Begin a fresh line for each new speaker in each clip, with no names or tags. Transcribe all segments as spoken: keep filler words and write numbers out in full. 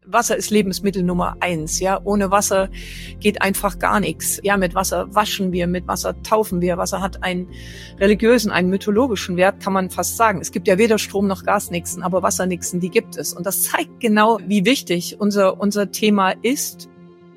Wasser ist Lebensmittel Nummer eins, ja. Ohne Wasser geht einfach gar nichts. Ja, mit Wasser waschen wir, mit Wasser taufen wir. Wasser hat einen religiösen, einen mythologischen Wert, kann man fast sagen. Es gibt ja weder Strom noch Gasnixen, aber Wassernixen, die gibt es. Und das zeigt genau, wie wichtig unser, unser Thema ist.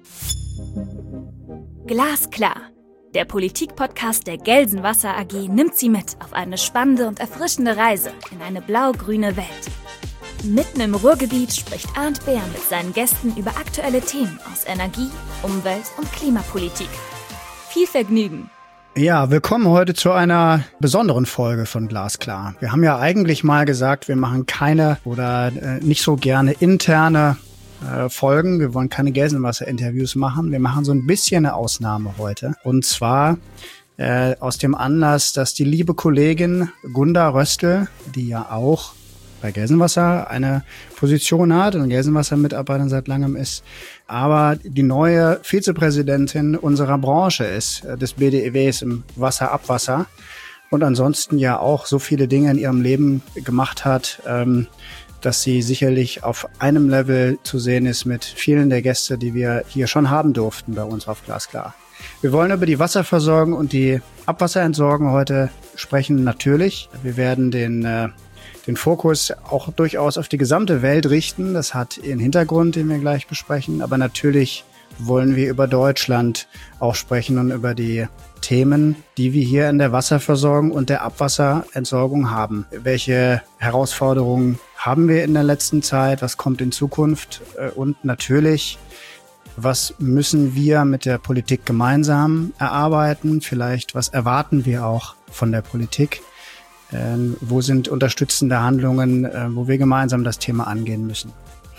Glasklar. Der Politik-Podcast der Gelsenwasser A G nimmt Sie mit auf eine spannende und erfrischende Reise in eine blau-grüne Welt. Mitten im Ruhrgebiet spricht Arndt Beer mit seinen Gästen über aktuelle Themen aus Energie, Umwelt und Klimapolitik. Viel Vergnügen!
Ja, willkommen heute zu einer besonderen Folge von Glasklar. Wir haben ja eigentlich mal gesagt, wir machen keine oder äh, nicht so gerne interne äh, Folgen. Wir wollen keine Gelsenwasser-Interviews machen. Wir machen so ein bisschen eine Ausnahme heute. Und zwar äh, aus dem Anlass, dass die liebe Kollegin Gunda Röstl, die ja auch bei Gelsenwasser eine Position hat und Gelsenwasser-Mitarbeiterin seit langem ist, aber die neue Vizepräsidentin unserer Branche ist, des B D E Ws im Wasser, Abwasser und ansonsten ja auch so viele Dinge in ihrem Leben gemacht hat, ähm, dass sie sicherlich auf einem Level zu sehen ist mit vielen der Gäste, die wir hier schon haben durften bei uns auf Glasklar. Wir wollen über die Wasserversorgung und die Abwasserentsorgung heute sprechen, natürlich. Wir werden den äh, den Fokus auch durchaus auf die gesamte Welt richten. Das hat ihren Hintergrund, den wir gleich besprechen. Aber natürlich wollen wir über Deutschland auch sprechen und über die Themen, die wir hier in der Wasserversorgung und der Abwasserentsorgung haben. Welche Herausforderungen haben wir in der letzten Zeit? Was kommt in Zukunft? Und natürlich, was müssen wir mit der Politik gemeinsam erarbeiten? Vielleicht, was erwarten wir auch von der Politik? Ähm, wo sind unterstützende Handlungen, äh, wo wir gemeinsam das Thema angehen müssen.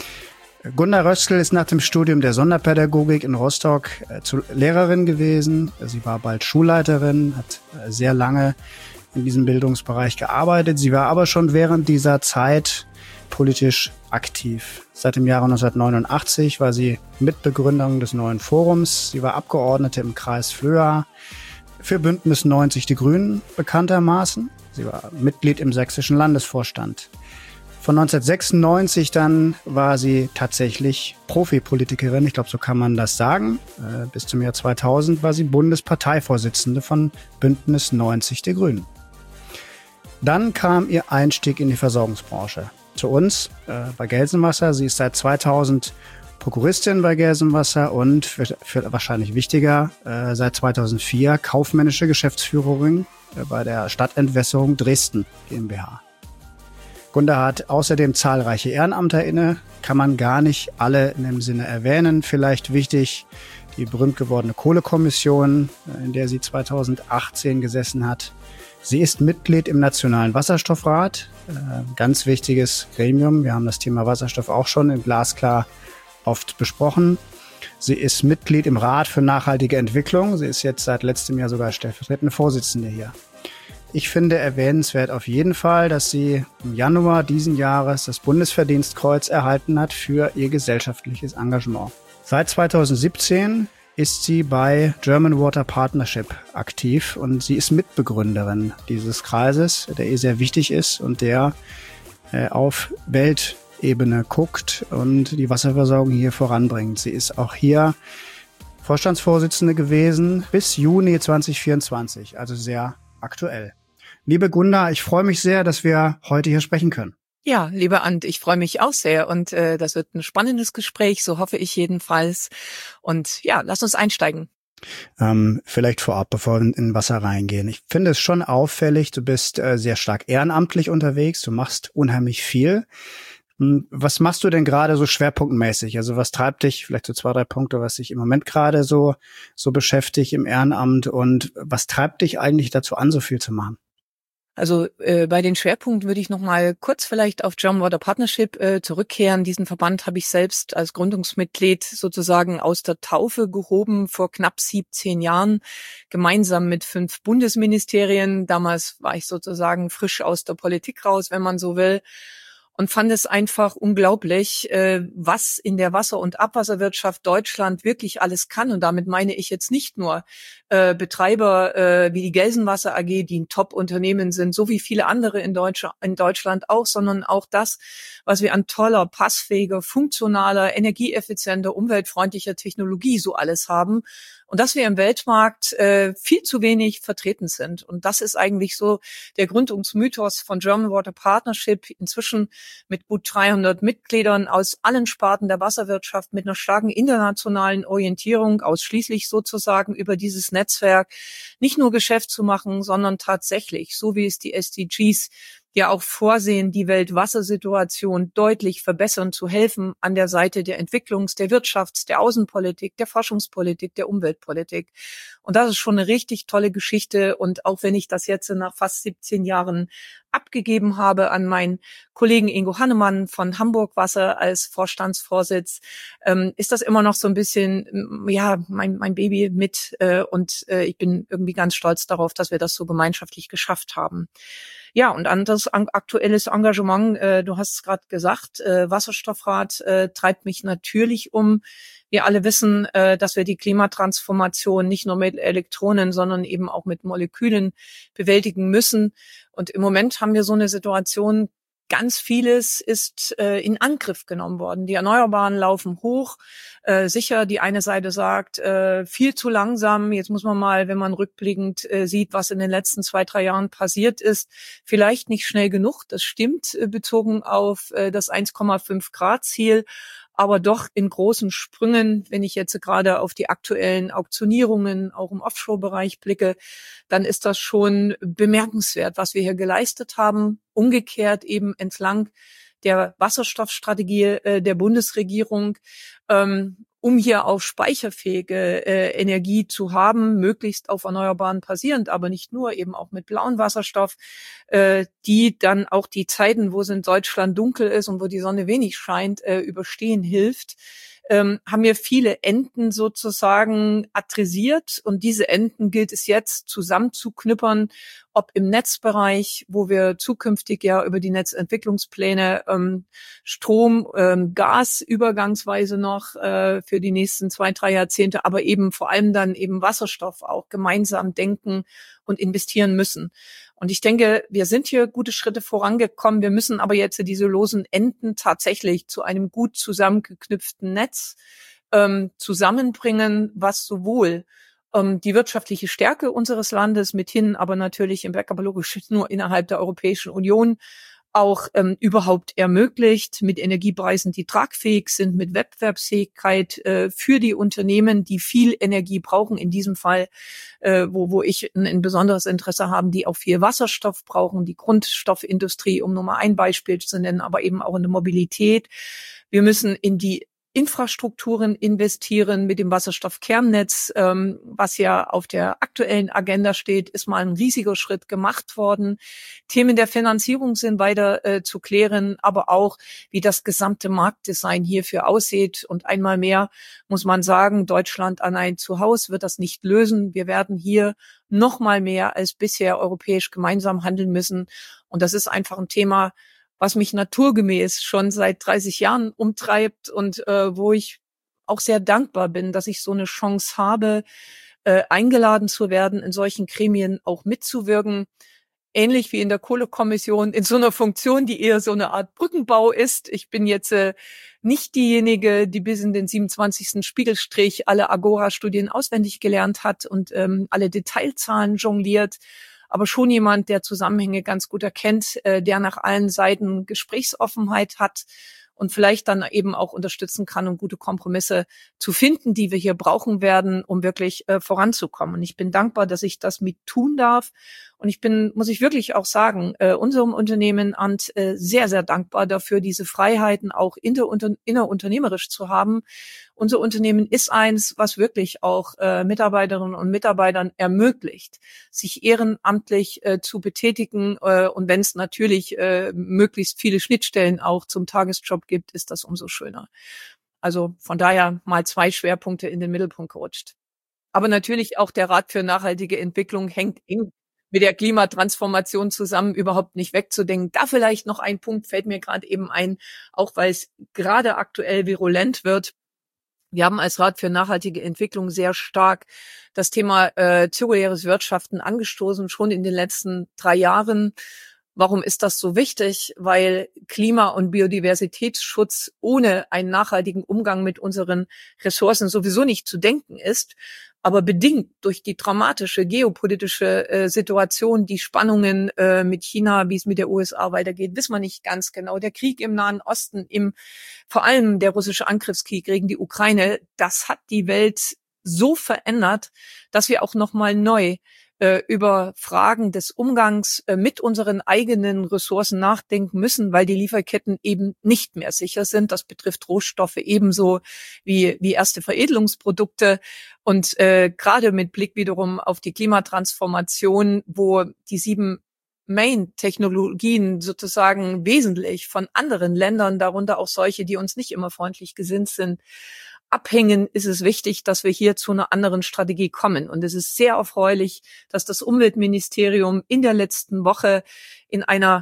Gunda Röstl ist nach dem Studium der Sonderpädagogik in Rostock äh, zu Lehrerin gewesen. Sie war bald Schulleiterin, hat äh, sehr lange in diesem Bildungsbereich gearbeitet. Sie war aber schon während dieser Zeit politisch aktiv. Seit dem Jahre neunzehnhundertneunundachtzig war sie Mitbegründerin des neuen Forums. Sie war Abgeordnete im Kreis Flöa für Bündnis neunzig Die Grünen bekanntermaßen. Sie war Mitglied im sächsischen Landesvorstand. Von neunzehnhundertsechsundneunzig dann war sie tatsächlich Profipolitikerin, ich glaube, so kann man das sagen. Äh, bis zum Jahr zweitausend war sie Bundesparteivorsitzende von Bündnis neunzig Die Grünen. Dann kam ihr Einstieg in die Versorgungsbranche. Zu uns äh, bei Gelsenwasser. Sie ist seit zweitausend Prokuristin bei Gelsenwasser und, für, für wahrscheinlich wichtiger, äh, seit zweitausendvier kaufmännische Geschäftsführerin äh, bei der Stadtentwässerung Dresden GmbH. Gunda hat außerdem zahlreiche Ehrenämter inne, kann man gar nicht alle in dem Sinne erwähnen. Vielleicht wichtig die berühmt gewordene Kohlekommission, äh, in der sie zweitausendachtzehn gesessen hat. Sie ist Mitglied im Nationalen Wasserstoffrat, äh, ganz wichtiges Gremium. Wir haben das Thema Wasserstoff auch schon in Glasklar oft besprochen. Sie ist Mitglied im Rat für nachhaltige Entwicklung. Sie ist jetzt seit letztem Jahr sogar stellvertretende Vorsitzende hier. Ich finde erwähnenswert auf jeden Fall, dass sie im Januar diesen Jahres das Bundesverdienstkreuz erhalten hat für ihr gesellschaftliches Engagement. Seit zweitausendsiebzehn ist sie bei German Water Partnership aktiv und sie ist Mitbegründerin dieses Kreises, der ihr sehr wichtig ist und der äh, auf Welt Ebene guckt und die Wasserversorgung hier voranbringt. Sie ist auch hier Vorstandsvorsitzende gewesen bis Juni zweitausendvierundzwanzig, also sehr aktuell. Liebe Gunda, ich freue mich sehr, dass wir heute hier sprechen können.
Ja, liebe Arndt, ich freue mich auch sehr und äh, das wird ein spannendes Gespräch, so hoffe ich jedenfalls. Und ja, lass uns einsteigen.
Ähm, vielleicht vorab, bevor wir in Wasser reingehen. Ich finde es schon auffällig, du bist äh, sehr stark ehrenamtlich unterwegs, du machst unheimlich viel. Was machst du denn gerade so schwerpunktmäßig? Also was treibt dich, vielleicht so zwei, drei Punkte, was dich im Moment gerade so so beschäftigt im Ehrenamt und was treibt dich eigentlich dazu an, so viel zu machen?
Also äh, bei den Schwerpunkten würde ich noch mal kurz vielleicht auf German Water Partnership äh, zurückkehren. Diesen Verband habe ich selbst als Gründungsmitglied sozusagen aus der Taufe gehoben vor knapp siebzehn Jahren, gemeinsam mit fünf Bundesministerien. Damals war ich sozusagen frisch aus der Politik raus, wenn man so will. und fand es einfach unglaublich, äh, was in der Wasser- und Abwasserwirtschaft Deutschland wirklich alles kann. Und damit meine ich jetzt nicht nur äh, Betreiber äh, wie die Gelsenwasser A G, die ein Top-Unternehmen sind, so wie viele andere in, Deutsch in Deutschland auch, sondern auch das, was wir an toller, passfähiger, funktionaler, energieeffizienter, umweltfreundlicher Technologie so alles haben. Und dass wir im Weltmarkt äh, viel zu wenig vertreten sind. Und das ist eigentlich so der Gründungsmythos von German Water Partnership, inzwischen mit gut dreihundert Mitgliedern aus allen Sparten der Wasserwirtschaft, mit einer starken internationalen Orientierung, ausschließlich sozusagen über dieses Netzwerk, nicht nur Geschäft zu machen, sondern tatsächlich, so wie es die S D Gs ja auch vorsehen, die Weltwassersituation deutlich verbessern zu helfen an der Seite der Entwicklungs-, der Wirtschafts-, der Außenpolitik, der Forschungspolitik, der Umweltpolitik. Und das ist schon eine richtig tolle Geschichte. Und auch wenn ich das jetzt nach fast siebzehn Jahren abgegeben habe an meinen Kollegen Ingo Hannemann von Hamburg Wasser als Vorstandsvorsitz, ähm, ist das immer noch so ein bisschen, ja, mein, mein Baby mit. Äh, und äh, ich bin irgendwie ganz stolz darauf, dass wir das so gemeinschaftlich geschafft haben. Ja, und anderes an, aktuelles Engagement, äh, du hast es gerade gesagt, äh, Wasserstoffrat äh, treibt mich natürlich um. Wir alle wissen, äh, dass wir die Klimatransformation nicht nur mit Elektronen, sondern eben auch mit Molekülen bewältigen müssen. Und im Moment haben wir so eine Situation, ganz vieles ist äh, in Angriff genommen worden. Die Erneuerbaren laufen hoch. Äh, sicher, die eine Seite sagt, äh, viel zu langsam. Jetzt muss man mal, wenn man rückblickend äh, sieht, was in den letzten zwei, drei Jahren passiert ist, vielleicht nicht schnell genug. Das stimmt, äh, bezogen auf äh, das eins Komma fünf Grad Ziel. Aber doch in großen Sprüngen, wenn ich jetzt gerade auf die aktuellen Auktionierungen auch im Offshore-Bereich blicke, dann ist das schon bemerkenswert, was wir hier geleistet haben. Umgekehrt eben entlang der Wasserstoffstrategie äh, der Bundesregierung, ähm, um hier auf speicherfähige äh, Energie zu haben, möglichst auf Erneuerbaren basierend, aber nicht nur, eben auch mit blauen Wasserstoff, äh, die dann auch die Zeiten, wo es in Deutschland dunkel ist und wo die Sonne wenig scheint, äh, überstehen hilft. Ähm, haben wir viele Enden sozusagen adressiert und diese Enden gilt es jetzt zusammenzuknüppern, ob im Netzbereich, wo wir zukünftig ja über die Netzentwicklungspläne ähm, Strom, ähm, Gas übergangsweise noch äh, für die nächsten zwei, drei Jahrzehnte, aber eben vor allem dann eben Wasserstoff auch gemeinsam denken und investieren müssen. Und ich denke, wir sind hier gute Schritte vorangekommen. Wir müssen aber jetzt diese losen Enden tatsächlich zu einem gut zusammengeknüpften Netz ähm, zusammenbringen, was sowohl ähm, die wirtschaftliche Stärke unseres Landes mithin, aber natürlich im Backup logisch nur innerhalb der Europäischen Union auch ähm, überhaupt ermöglicht, mit Energiepreisen, die tragfähig sind, mit Wettbewerbsfähigkeit äh, für die Unternehmen, die viel Energie brauchen, in diesem Fall, äh, wo, wo ich ein, ein besonderes Interesse habe, die auch viel Wasserstoff brauchen, die Grundstoffindustrie, um nur mal ein Beispiel zu nennen, aber eben auch in der Mobilität. Wir müssen in die Infrastrukturen investieren mit dem Wasserstoffkernnetz, ähm, was ja auf der aktuellen Agenda steht, ist mal ein riesiger Schritt gemacht worden. Themen der Finanzierung sind weiter äh, zu klären, aber auch, wie das gesamte Marktdesign hierfür aussieht. Und einmal mehr muss man sagen, Deutschland allein zu Hause wird das nicht lösen. Wir werden hier noch mal mehr als bisher europäisch gemeinsam handeln müssen. Und das ist einfach ein Thema, was mich naturgemäß schon seit dreißig Jahren umtreibt und äh, wo ich auch sehr dankbar bin, dass ich so eine Chance habe, äh, eingeladen zu werden, in solchen Gremien auch mitzuwirken. Ähnlich wie in der Kohlekommission, in so einer Funktion, die eher so eine Art Brückenbau ist. Ich bin jetzt äh, nicht diejenige, die bis in den siebenundzwanzigsten Spiegelstrich alle Agora-Studien auswendig gelernt hat und ähm, alle Detailzahlen jongliert, aber schon jemand, der Zusammenhänge ganz gut erkennt, äh, der nach allen Seiten Gesprächsoffenheit hat und vielleicht dann eben auch unterstützen kann, um gute Kompromisse zu finden, die wir hier brauchen werden, um wirklich äh, voranzukommen. Und ich bin dankbar, dass ich das mit tun darf. Und ich bin, muss ich wirklich auch sagen, äh, unserem Unternehmen Ant äh, sehr, sehr dankbar dafür, diese Freiheiten auch inter, unter, innerunternehmerisch zu haben. Unser Unternehmen ist eins, was wirklich auch äh, Mitarbeiterinnen und Mitarbeitern ermöglicht, sich ehrenamtlich äh, zu betätigen. Äh, und wenn es natürlich äh, möglichst viele Schnittstellen auch zum Tagesjob gibt, ist das umso schöner. Also von daher mal zwei Schwerpunkte in den Mittelpunkt gerutscht. Aber natürlich auch der Rat für nachhaltige Entwicklung hängt eng mit der Klimatransformation zusammen überhaupt nicht wegzudenken. Da vielleicht noch ein Punkt fällt mir gerade eben ein, auch weil es gerade aktuell virulent wird. Wir haben als Rat für nachhaltige Entwicklung sehr stark das Thema äh, zirkuläres Wirtschaften angestoßen, schon in den letzten drei Jahren. Warum ist das so wichtig? Weil Klima- und Biodiversitätsschutz ohne einen nachhaltigen Umgang mit unseren Ressourcen sowieso nicht zu denken ist. Aber bedingt durch die dramatische geopolitische äh, Situation, die Spannungen äh, mit China, wie es mit der U S A weitergeht, wissen wir nicht ganz genau. Der Krieg im Nahen Osten, im vor allem der russische Angriffskrieg gegen die Ukraine, das hat die Welt so verändert, dass wir auch noch mal neu äh, über Fragen des Umgangs äh, mit unseren eigenen Ressourcen nachdenken müssen, weil die Lieferketten eben nicht mehr sicher sind. Das betrifft Rohstoffe ebenso wie wie erste Veredelungsprodukte. Und äh, gerade mit Blick wiederum auf die Klimatransformation, wo die sieben Main-Technologien sozusagen wesentlich von anderen Ländern, darunter auch solche, die uns nicht immer freundlich gesinnt sind, abhängen, ist es wichtig, dass wir hier zu einer anderen Strategie kommen. Und es ist sehr erfreulich, dass das Umweltministerium in der letzten Woche in einer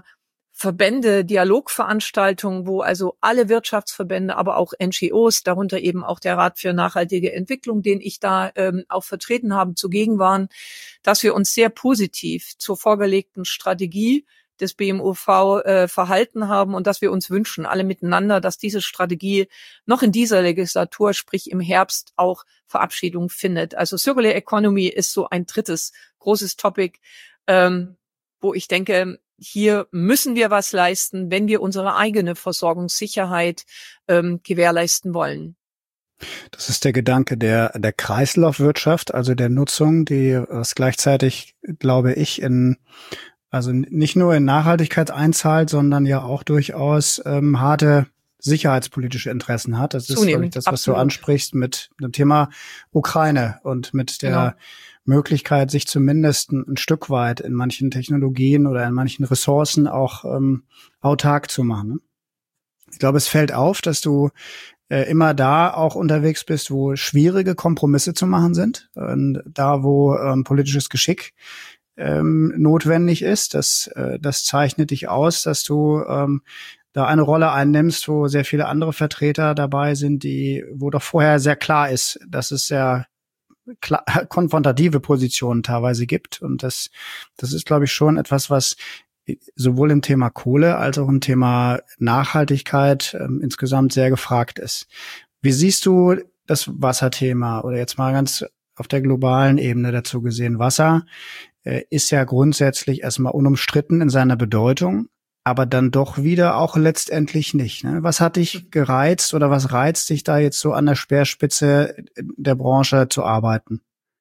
Verbände-Dialogveranstaltung, wo also alle Wirtschaftsverbände, aber auch N G Os, darunter eben auch der Rat für nachhaltige Entwicklung, den ich da ähm, auch vertreten habe, zugegen waren, dass wir uns sehr positiv zur vorgelegten Strategie des B M U V äh, verhalten haben und dass wir uns wünschen, alle miteinander, dass diese Strategie noch in dieser Legislatur, sprich im Herbst, auch Verabschiedung findet. Also Circular Economy ist so ein drittes großes Topic, ähm, wo ich denke, hier müssen wir was leisten, wenn wir unsere eigene Versorgungssicherheit ähm, gewährleisten wollen.
Das ist der Gedanke der der Kreislaufwirtschaft, also der Nutzung, die was gleichzeitig, glaube ich, in also nicht nur in Nachhaltigkeit einzahlt, sondern ja auch durchaus ähm, harte sicherheitspolitische Interessen hat. Das ist, glaube ich, das, was absolut. Du ansprichst mit dem Thema Ukraine und mit der genau. Möglichkeit, sich zumindest ein, ein Stück weit in manchen Technologien oder in manchen Ressourcen auch ähm, autark zu machen. Ne? Ich glaube, es fällt auf, dass du äh, immer da auch unterwegs bist, wo schwierige Kompromisse zu machen sind, und da, wo ähm, politisches Geschick ähm, notwendig ist. Das, äh, das zeichnet dich aus, dass du ähm, da eine Rolle einnimmst, wo sehr viele andere Vertreter dabei sind, die, wo doch vorher sehr klar ist, dass es sehr klar, konfrontative Positionen teilweise gibt. Und das, das ist, glaube ich, schon etwas, was sowohl im Thema Kohle als auch im Thema Nachhaltigkeit ähm, insgesamt sehr gefragt ist. Wie siehst du das Wasserthema oder jetzt mal ganz auf der globalen Ebene dazu gesehen? Wasser äh, ist ja grundsätzlich erstmal unumstritten in seiner Bedeutung, aber dann doch wieder auch letztendlich nicht. Ne? Was hat dich gereizt oder was reizt dich da jetzt so an der Speerspitze der Branche zu arbeiten?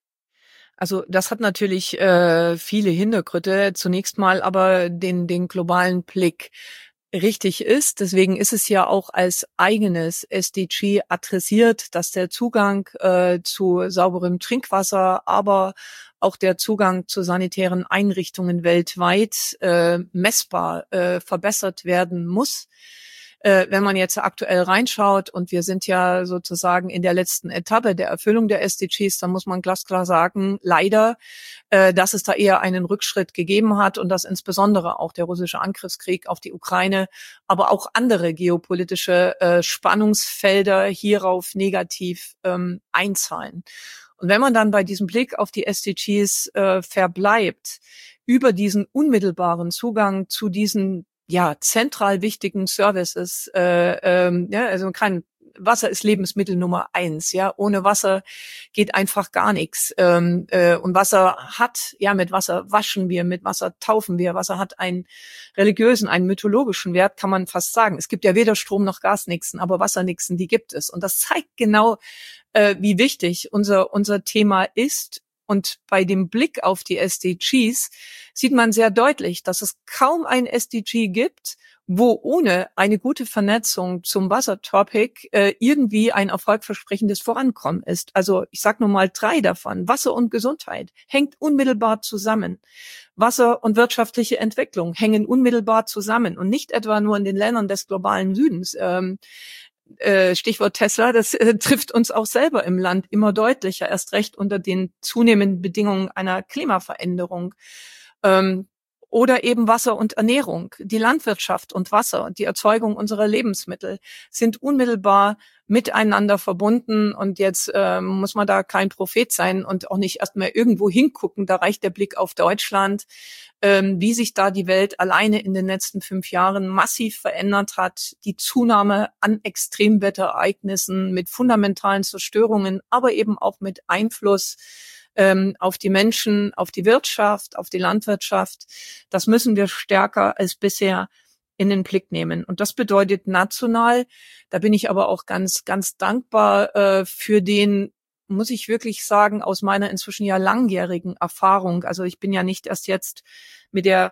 Also das hat natürlich äh, viele Hintergründe. Zunächst mal aber den den globalen Blick richtig ist. Deswegen ist es ja auch als eigenes S D G adressiert, dass der Zugang äh, zu sauberem Trinkwasser, aber auch der Zugang zu sanitären Einrichtungen weltweit äh, messbar äh, verbessert werden muss. Äh, wenn man jetzt aktuell reinschaut und wir sind ja sozusagen in der letzten Etappe der Erfüllung der S D Gs, dann muss man glasklar sagen, leider, äh, dass es da eher einen Rückschritt gegeben hat und dass insbesondere auch der russische Angriffskrieg auf die Ukraine, aber auch andere geopolitische äh, Spannungsfelder hierauf negativ ähm, einzahlen. Und wenn man dann bei diesem Blick auf die S D Gs äh, verbleibt, über diesen unmittelbaren Zugang zu diesen ja zentral wichtigen Services, äh, ähm, ja, also man kann, Wasser ist Lebensmittel Nummer eins, ja, ohne Wasser geht einfach gar nichts. Ähm, äh, und Wasser hat, ja, mit Wasser waschen wir, mit Wasser taufen wir. Wasser hat einen religiösen, einen mythologischen Wert, kann man fast sagen. Es gibt ja weder Strom noch Gasnixen, aber Wassernixen, die gibt es. Und das zeigt genau, äh, wie wichtig unser unser Thema ist. Und bei dem Blick auf die S D Gs sieht man sehr deutlich, dass es kaum ein S D G gibt, wo ohne eine gute Vernetzung zum Wassertopic äh, irgendwie ein erfolgversprechendes Vorankommen ist. Also ich sage nur mal drei davon. Wasser und Gesundheit hängt unmittelbar zusammen. Wasser und wirtschaftliche Entwicklung hängen unmittelbar zusammen und nicht etwa nur in den Ländern des globalen Südens. Ähm, Äh, Stichwort Tesla, das äh, trifft uns auch selber im Land immer deutlicher, erst recht unter den zunehmenden Bedingungen einer Klimaveränderung. Ähm, Oder eben Wasser und Ernährung. Die Landwirtschaft und Wasser, die Erzeugung unserer Lebensmittel sind unmittelbar miteinander verbunden. Und jetzt äh, muss man da kein Prophet sein und auch nicht erst mal irgendwo hingucken. Da reicht der Blick auf Deutschland, ähm, wie sich da die Welt alleine in den letzten fünf Jahren massiv verändert hat. Die Zunahme an Extremwetterereignissen mit fundamentalen Zerstörungen, aber eben auch mit Einfluss ähm, auf die Menschen, auf die Wirtschaft, auf die Landwirtschaft. Das müssen wir stärker als bisher in den Blick nehmen. Und das bedeutet national, da bin ich aber auch ganz, ganz dankbar äh, für den, muss ich wirklich sagen, aus meiner inzwischen ja langjährigen Erfahrung. Also ich bin ja nicht erst jetzt mit der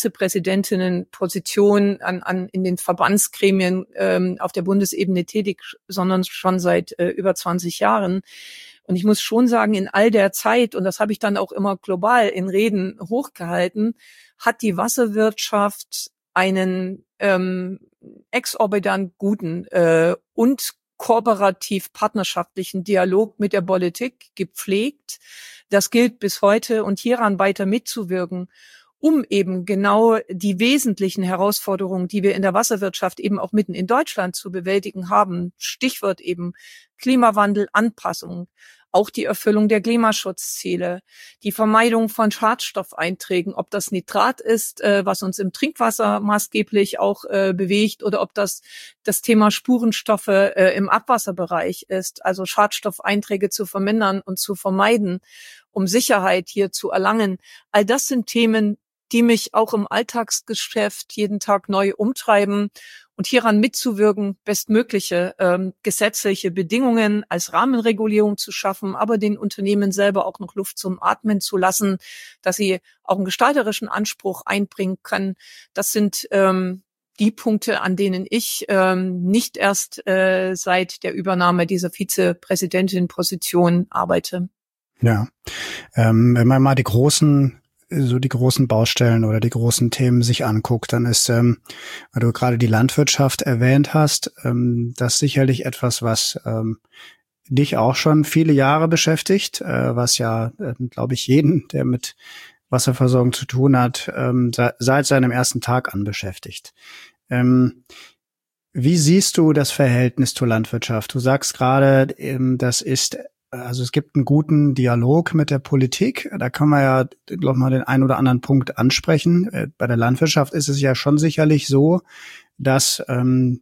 Vizepräsidentinnenposition an, an in den Verbandsgremien ähm, auf der Bundesebene tätig, sondern schon seit äh, über zwanzig Jahren. Und ich muss schon sagen, in all der Zeit, und das habe ich dann auch immer global in Reden hochgehalten, hat die Wasserwirtschaft einen ähm, exorbitant guten äh, und kooperativ partnerschaftlichen Dialog mit der Politik gepflegt. Das gilt bis heute und hieran weiter mitzuwirken, um eben genau die wesentlichen Herausforderungen, die wir in der Wasserwirtschaft eben auch mitten in Deutschland zu bewältigen haben, Stichwort eben Klimawandel, Anpassung, auch die Erfüllung der Klimaschutzziele, die Vermeidung von Schadstoffeinträgen, ob das Nitrat ist, äh, was uns im Trinkwasser maßgeblich auch äh, bewegt, oder ob das das Thema Spurenstoffe äh, im Abwasserbereich ist, also Schadstoffeinträge zu vermindern und zu vermeiden, um Sicherheit hier zu erlangen. All das sind Themen, die mich auch im Alltagsgeschäft jeden Tag neu umtreiben. Und hieran mitzuwirken, bestmögliche ähm, gesetzliche Bedingungen als Rahmenregulierung zu schaffen, aber den Unternehmen selber auch noch Luft zum Atmen zu lassen, dass sie auch einen gestalterischen Anspruch einbringen können. Das sind ähm, die Punkte, an denen ich ähm, nicht erst äh, seit der Übernahme dieser Vizepräsidentin-Position arbeite.
Ja, ähm, wenn man mal die großen so die großen Baustellen oder die großen Themen sich anguckt, dann ist, ähm, weil du gerade die Landwirtschaft erwähnt hast, ähm, das sicherlich etwas, was ähm, dich auch schon viele Jahre beschäftigt, äh, was ja, äh, glaube ich, jeden, der mit Wasserversorgung zu tun hat, ähm, se- seit seinem ersten Tag an beschäftigt. Ähm, wie siehst du das Verhältnis zur Landwirtschaft? Du sagst gerade, ähm, das ist Also es gibt einen guten Dialog mit der Politik. Da kann man ja, glaube ich, mal den einen oder anderen Punkt ansprechen. Bei der Landwirtschaft ist es ja schon sicherlich so, dass ähm,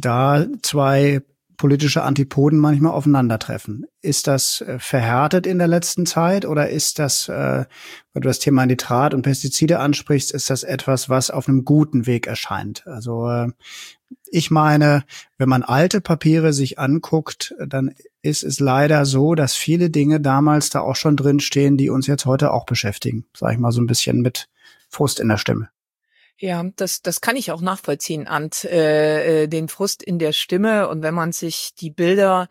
da zwei politische Antipoden manchmal aufeinandertreffen. Ist das äh, verhärtet in der letzten Zeit oder ist das, äh, weil du das Thema Nitrat und Pestizide ansprichst, ist das etwas, was auf einem guten Weg erscheint? Also äh, ich meine, wenn man alte Papiere sich anguckt, dann ist es leider so, dass viele Dinge damals da auch schon drinstehen, die uns jetzt heute auch beschäftigen. Sag ich mal so ein bisschen mit Frust in der Stimme.
Ja, das, das kann ich auch nachvollziehen, Ant, äh, den Frust in der Stimme. Und wenn man sich die Bilder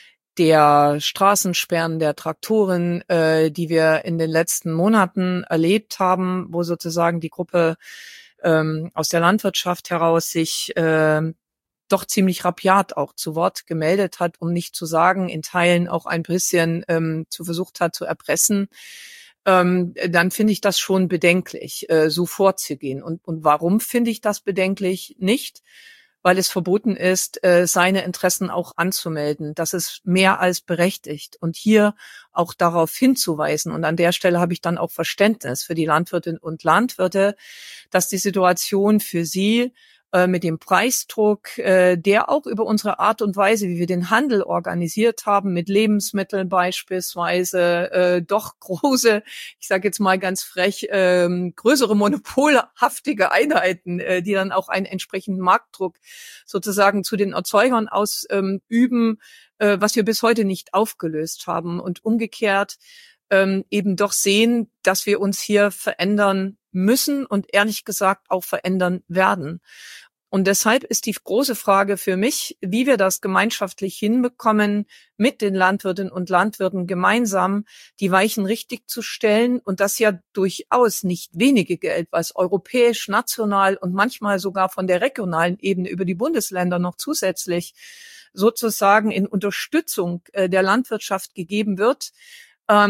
der Straßensperren, der Traktoren, äh, die wir in den letzten Monaten erlebt haben, wo sozusagen die Gruppe ähm, aus der Landwirtschaft heraus sich äh, doch ziemlich rabiat auch zu Wort gemeldet hat, um nicht zu sagen, in Teilen auch ein bisschen ähm, zu versucht hat zu erpressen, ähm, dann finde ich das schon bedenklich, äh, so vorzugehen. Und, und warum finde ich das bedenklich? Nicht, weil es verboten ist, äh, seine Interessen auch anzumelden. Das ist mehr als berechtigt. Und hier auch darauf hinzuweisen, und an der Stelle habe ich dann auch Verständnis für die Landwirtinnen und Landwirte, dass die Situation für sie mit dem Preisdruck, der auch über unsere Art und Weise, wie wir den Handel organisiert haben, mit Lebensmitteln beispielsweise, doch große, ich sage jetzt mal ganz frech, größere monopolhaftige Einheiten, die dann auch einen entsprechenden Marktdruck sozusagen zu den Erzeugern ausüben, was wir bis heute nicht aufgelöst haben. Und umgekehrt eben doch sehen, dass wir uns hier verändern müssen und ehrlich gesagt auch verändern werden. Und deshalb ist die große Frage für mich, wie wir das gemeinschaftlich hinbekommen, mit den Landwirtinnen und Landwirten gemeinsam die Weichen richtig zu stellen, und das ja durchaus nicht wenige Geld, was europäisch, national und manchmal sogar von der regionalen Ebene über die Bundesländer noch zusätzlich sozusagen in Unterstützung der Landwirtschaft gegeben wird,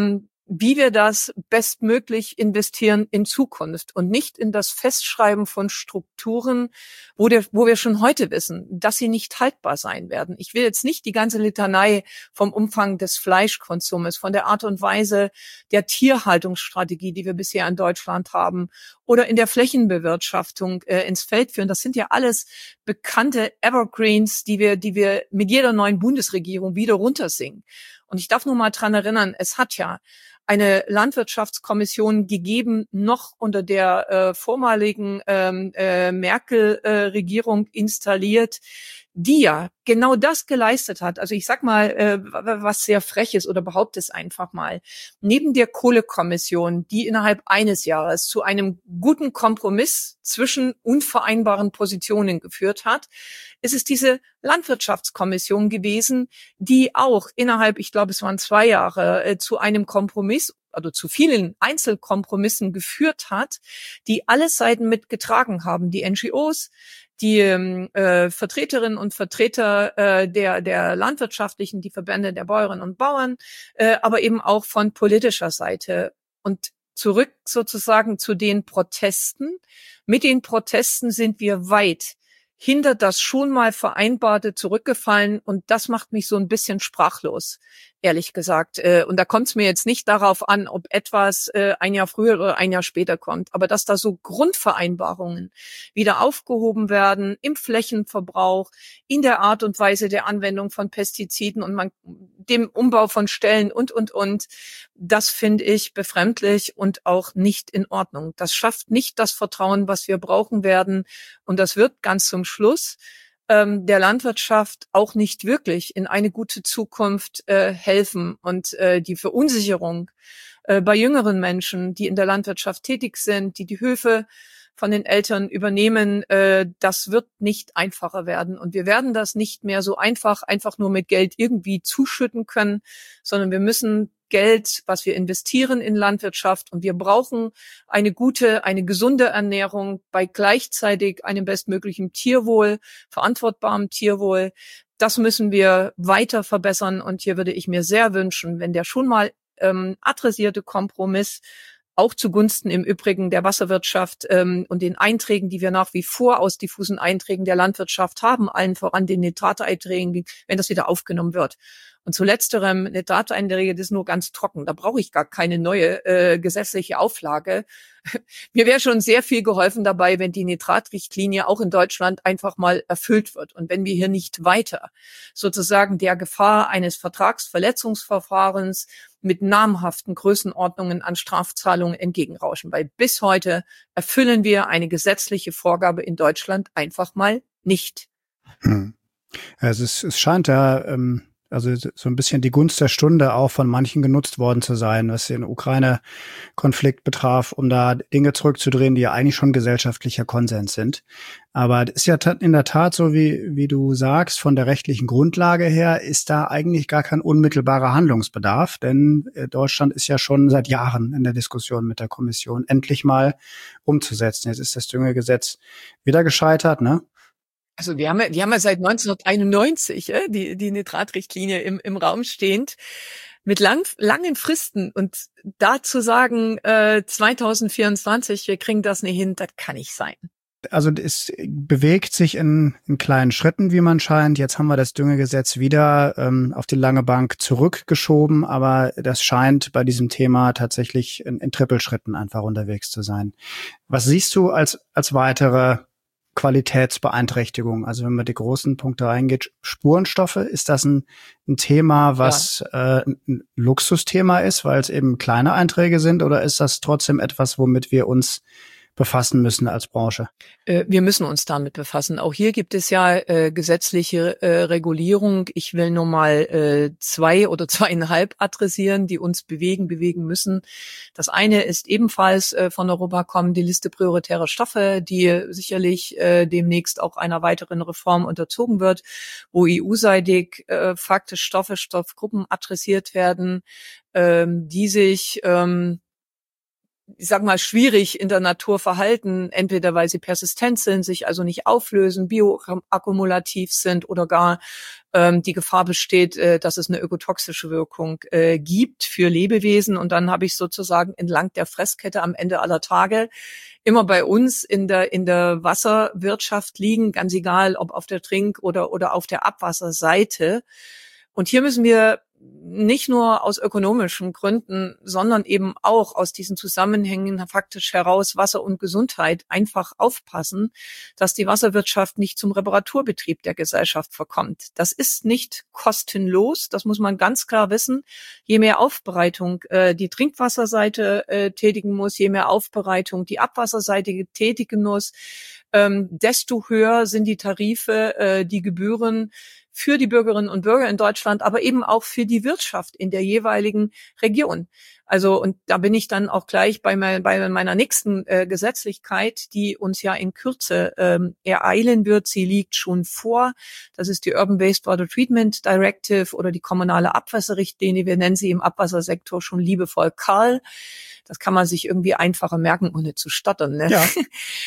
wie wir das bestmöglich investieren in Zukunft und nicht in das Festschreiben von Strukturen, wo, der, wo wir schon heute wissen, dass sie nicht haltbar sein werden. Ich will jetzt nicht die ganze Litanei vom Umfang des Fleischkonsumes, von der Art und Weise der Tierhaltungsstrategie, die wir bisher in Deutschland haben, oder in der Flächenbewirtschaftung äh, ins Feld führen. Das sind ja alles bekannte Evergreens, die wir, die wir mit jeder neuen Bundesregierung wieder runtersingen. Und ich darf nur mal dran erinnern, es hat ja eine Landwirtschaftskommission gegeben, noch unter der äh, vormaligen ähm, äh, Merkel-Regierung äh, installiert, die ja genau das geleistet hat. Also ich sag mal, äh, was sehr frech ist oder behaupte es einfach mal. Neben der Kohlekommission, die innerhalb eines Jahres zu einem guten Kompromiss zwischen unvereinbaren Positionen geführt hat, ist es diese Landwirtschaftskommission gewesen, die auch innerhalb, ich glaube, es waren zwei Jahre, äh, zu einem Kompromiss, also zu vielen Einzelkompromissen geführt hat, die alle Seiten mitgetragen haben, die N G Os, die äh, Vertreterinnen und Vertreter äh, der der landwirtschaftlichen, die Verbände der Bäuerinnen und Bauern, äh, aber eben auch von politischer Seite. Und zurück sozusagen zu den Protesten. Mit den Protesten sind wir weit hinter das schon mal Vereinbarte zurückgefallen und das macht mich so ein bisschen sprachlos, ehrlich gesagt. Und da kommt es mir jetzt nicht darauf an, ob etwas ein Jahr früher oder ein Jahr später kommt, aber dass da so Grundvereinbarungen wieder aufgehoben werden im Flächenverbrauch, in der Art und Weise der Anwendung von Pestiziden und man, dem Umbau von Ställen und, und, und, das finde ich befremdlich und auch nicht in Ordnung. Das schafft nicht das Vertrauen, was wir brauchen werden und das wird ganz zum Schluss ähm, der Landwirtschaft auch nicht wirklich in eine gute Zukunft äh, helfen. Und äh, die Verunsicherung äh, bei jüngeren Menschen, die in der Landwirtschaft tätig sind, die die Höfe von den Eltern übernehmen, äh, das wird nicht einfacher werden. Und wir werden das nicht mehr so einfach, einfach nur mit Geld irgendwie zuschütten können, sondern wir müssen Geld, was wir investieren in Landwirtschaft und wir brauchen eine gute, eine gesunde Ernährung bei gleichzeitig einem bestmöglichen Tierwohl, verantwortbarem Tierwohl. Das müssen wir weiter verbessern und hier würde ich mir sehr wünschen, wenn der schon mal ähm, adressierte Kompromiss auch zugunsten im Übrigen der Wasserwirtschaft ähm, und den Einträgen, die wir nach wie vor aus diffusen Einträgen der Landwirtschaft haben, allen voran den Nitrateinträgen, wenn das wieder aufgenommen wird. Und zu letzterem, Nitrateinträge, das ist nur ganz trocken. Da brauche ich gar keine neue äh, gesetzliche Auflage. Mir wäre schon sehr viel geholfen dabei, wenn die Nitratrichtlinie auch in Deutschland einfach mal erfüllt wird und wenn wir hier nicht weiter sozusagen der Gefahr eines Vertragsverletzungsverfahrens mit namhaften Größenordnungen an Strafzahlungen entgegenrauschen. Weil bis heute erfüllen wir eine gesetzliche Vorgabe in Deutschland einfach mal nicht.
Hm. Also es, es scheint ja ähm also so ein bisschen die Gunst der Stunde auch von manchen genutzt worden zu sein, was den Ukraine-Konflikt betraf, um da Dinge zurückzudrehen, die ja eigentlich schon gesellschaftlicher Konsens sind. Aber es ist ja in der Tat so, wie wie du sagst, von der rechtlichen Grundlage her ist da eigentlich gar kein unmittelbarer Handlungsbedarf, denn Deutschland ist ja schon seit Jahren in der Diskussion mit der Kommission, endlich mal umzusetzen. Jetzt ist das Düngegesetz wieder gescheitert, ne?
Also wir haben ja, wir haben ja seit neunzehnhunderteinundneunzig äh, die, die Nitratrichtlinie im, im Raum stehend mit lang, langen Fristen und da zu sagen, äh, zweitausendvierundzwanzig, wir kriegen das nicht hin, das kann nicht sein.
Also es bewegt sich in, in kleinen Schritten, wie man scheint. Jetzt haben wir das Düngegesetz wieder ähm, auf die lange Bank zurückgeschoben, aber das scheint bei diesem Thema tatsächlich in, in Trippelschritten einfach unterwegs zu sein. Was siehst du als als weitere Qualitätsbeeinträchtigung? Also wenn man die großen Punkte reingeht, Spurenstoffe, ist das ein, ein Thema, was ja. äh, ein Luxusthema ist, weil es eben kleine Einträge sind, oder ist das trotzdem etwas, womit wir uns befassen müssen als Branche?
Äh, wir müssen uns damit befassen. Auch hier gibt es ja äh, gesetzliche äh, Regulierung. Ich will nur mal äh, zwei oder zweieinhalb adressieren, die uns bewegen, bewegen müssen. Das eine ist ebenfalls äh, von Europa kommen, die Liste prioritärer Stoffe, die sicherlich äh, demnächst auch einer weiteren Reform unterzogen wird, wo E U-seitig äh, faktisch Stoffe, Stoffgruppen adressiert werden, ähm, die sich ähm, ich sag mal, schwierig in der Natur verhalten, entweder weil sie persistent sind, sich also nicht auflösen, bioakkumulativ sind oder gar ähm, die Gefahr besteht, äh, dass es eine ökotoxische Wirkung äh, gibt für Lebewesen. Und dann habe ich sozusagen entlang der Fresskette am Ende aller Tage immer bei uns in der in der Wasserwirtschaft liegen, ganz egal, ob auf der Trink- oder oder auf der Abwasserseite. Und hier müssen wir nicht nur aus ökonomischen Gründen, sondern eben auch aus diesen Zusammenhängen faktisch heraus Wasser und Gesundheit einfach aufpassen, dass die Wasserwirtschaft nicht zum Reparaturbetrieb der Gesellschaft verkommt. Das ist nicht kostenlos, das muss man ganz klar wissen. Je mehr Aufbereitung äh, die Trinkwasserseite äh, tätigen muss, je mehr Aufbereitung die Abwasserseite tätigen muss, ähm, desto höher sind die Tarife, äh, die Gebühren für die Bürgerinnen und Bürger in Deutschland, aber eben auch für die Wirtschaft in der jeweiligen Region. Also, und da bin ich dann auch gleich bei, mein, bei meiner nächsten äh, Gesetzlichkeit, die uns ja in Kürze ähm, ereilen wird. Sie liegt schon vor. Das ist die Urban Wastewater Treatment Directive oder die kommunale Abwasserrichtlinie. Wir nennen sie im Abwassersektor schon liebevoll C A L. Das kann man sich irgendwie einfacher merken, ohne zu stottern. Ne?
Ja.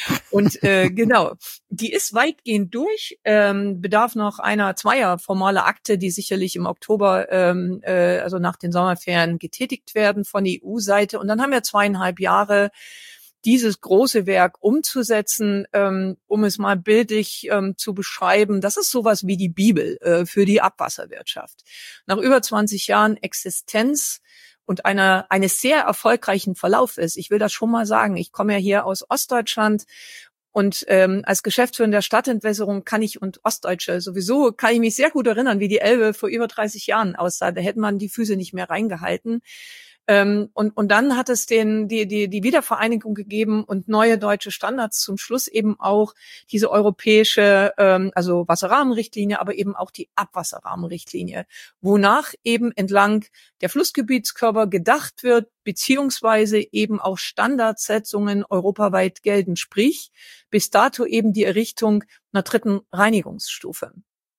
Und äh, genau, die ist weitgehend durch, ähm, bedarf noch einer zweier formaler Akte, die sicherlich im Oktober, ähm, äh, also nach den Sommerferien, getätigt werden von der E U-Seite. Und dann haben wir zweieinhalb Jahre, dieses große Werk umzusetzen, ähm, um es mal bildlich ähm, zu beschreiben. Das ist sowas wie die Bibel äh, für die Abwasserwirtschaft. Nach über zwanzig Jahren Existenz und einer eines sehr erfolgreichen Verlaufes. Ich will das schon mal sagen. Ich komme ja hier aus Ostdeutschland und ähm, als Geschäftsführerin der Stadtentwässerung kann ich und Ostdeutsche sowieso kann ich mich sehr gut erinnern, wie die Elbe vor über dreißig Jahren aussah. Da hätte man die Füße nicht mehr reingehalten. Ähm, und, und dann hat es den, die, die, die Wiedervereinigung gegeben und neue deutsche Standards, zum Schluss eben auch diese europäische, ähm, also Wasserrahmenrichtlinie, aber eben auch die Abwasserrahmenrichtlinie, wonach eben entlang der Flussgebietskörper gedacht wird, beziehungsweise eben auch Standardsetzungen europaweit gelten, sprich bis dato eben die Errichtung einer dritten Reinigungsstufe.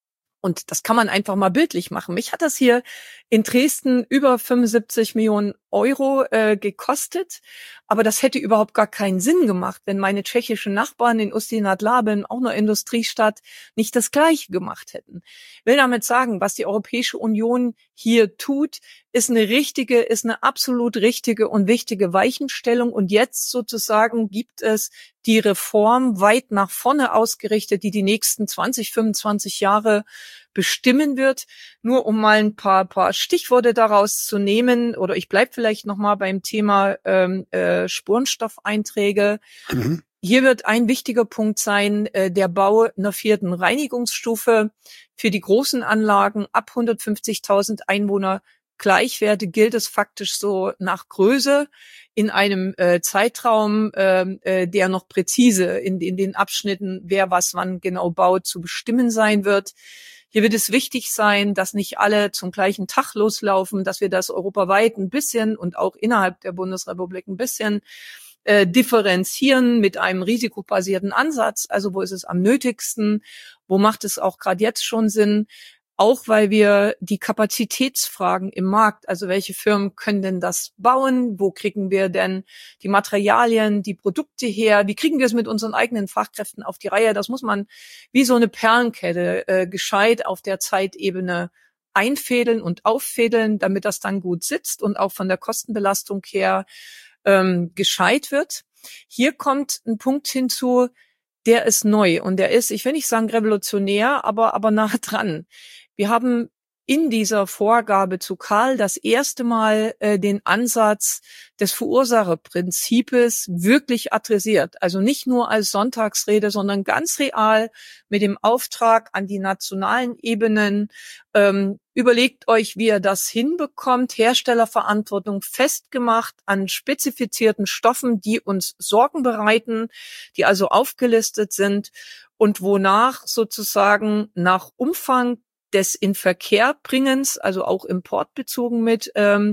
Und das kann man einfach mal bildlich machen. Mich hat das hier in Dresden über fünfundsiebzig Millionen Euro äh, gekostet. Aber das hätte überhaupt gar keinen Sinn gemacht, wenn meine tschechischen Nachbarn in Ústí nad Labem, auch eine Industriestadt, nicht das Gleiche gemacht hätten. Ich will damit sagen, was die Europäische Union hier tut, ist eine richtige, ist eine absolut richtige und wichtige Weichenstellung. Und jetzt sozusagen gibt es die Reform weit nach vorne ausgerichtet, die die nächsten zwanzig, fünfundzwanzig Jahre bestimmen wird. Nur um mal ein paar, paar Stichworte daraus zu nehmen, oder ich bleibe vielleicht noch mal beim Thema ähm, äh, Spurenstoffeinträge. Mhm. Hier wird ein wichtiger Punkt sein, äh, der Bau einer vierten Reinigungsstufe für die großen Anlagen ab hundertfünfzigtausend Einwohner. Gleichwerte gilt es faktisch so nach Größe in einem äh, Zeitraum, äh, der noch präzise in, in den Abschnitten, wer was wann genau baut, zu bestimmen sein wird. Hier wird es wichtig sein, dass nicht alle zum gleichen Tag loslaufen, dass wir das europaweit ein bisschen und auch innerhalb der Bundesrepublik ein bisschen äh, differenzieren mit einem risikobasierten Ansatz. Also wo ist es am nötigsten? Wo macht es auch gerade jetzt schon Sinn? Auch weil wir die Kapazitätsfragen im Markt, also welche Firmen können denn das bauen? Wo kriegen wir denn die Materialien, die Produkte her? Wie kriegen wir es mit unseren eigenen Fachkräften auf die Reihe? Das muss man wie so eine Perlenkette äh, gescheit auf der Zeitebene einfädeln und auffädeln, damit das dann gut sitzt und auch von der Kostenbelastung her ähm, gescheit wird. Hier kommt ein Punkt hinzu, der ist neu und der ist, ich will nicht sagen revolutionär, aber aber nah dran. Wir haben in dieser Vorgabe zu C A L das erste Mal äh, den Ansatz des Verursacherprinzips wirklich adressiert. Also nicht nur als Sonntagsrede, sondern ganz real mit dem Auftrag an die nationalen Ebenen. Ähm, überlegt euch, wie ihr das hinbekommt. Herstellerverantwortung festgemacht an spezifizierten Stoffen, die uns Sorgen bereiten, die also aufgelistet sind und wonach sozusagen nach Umfang des Inverkehrbringens, also auch importbezogen mit, ähm,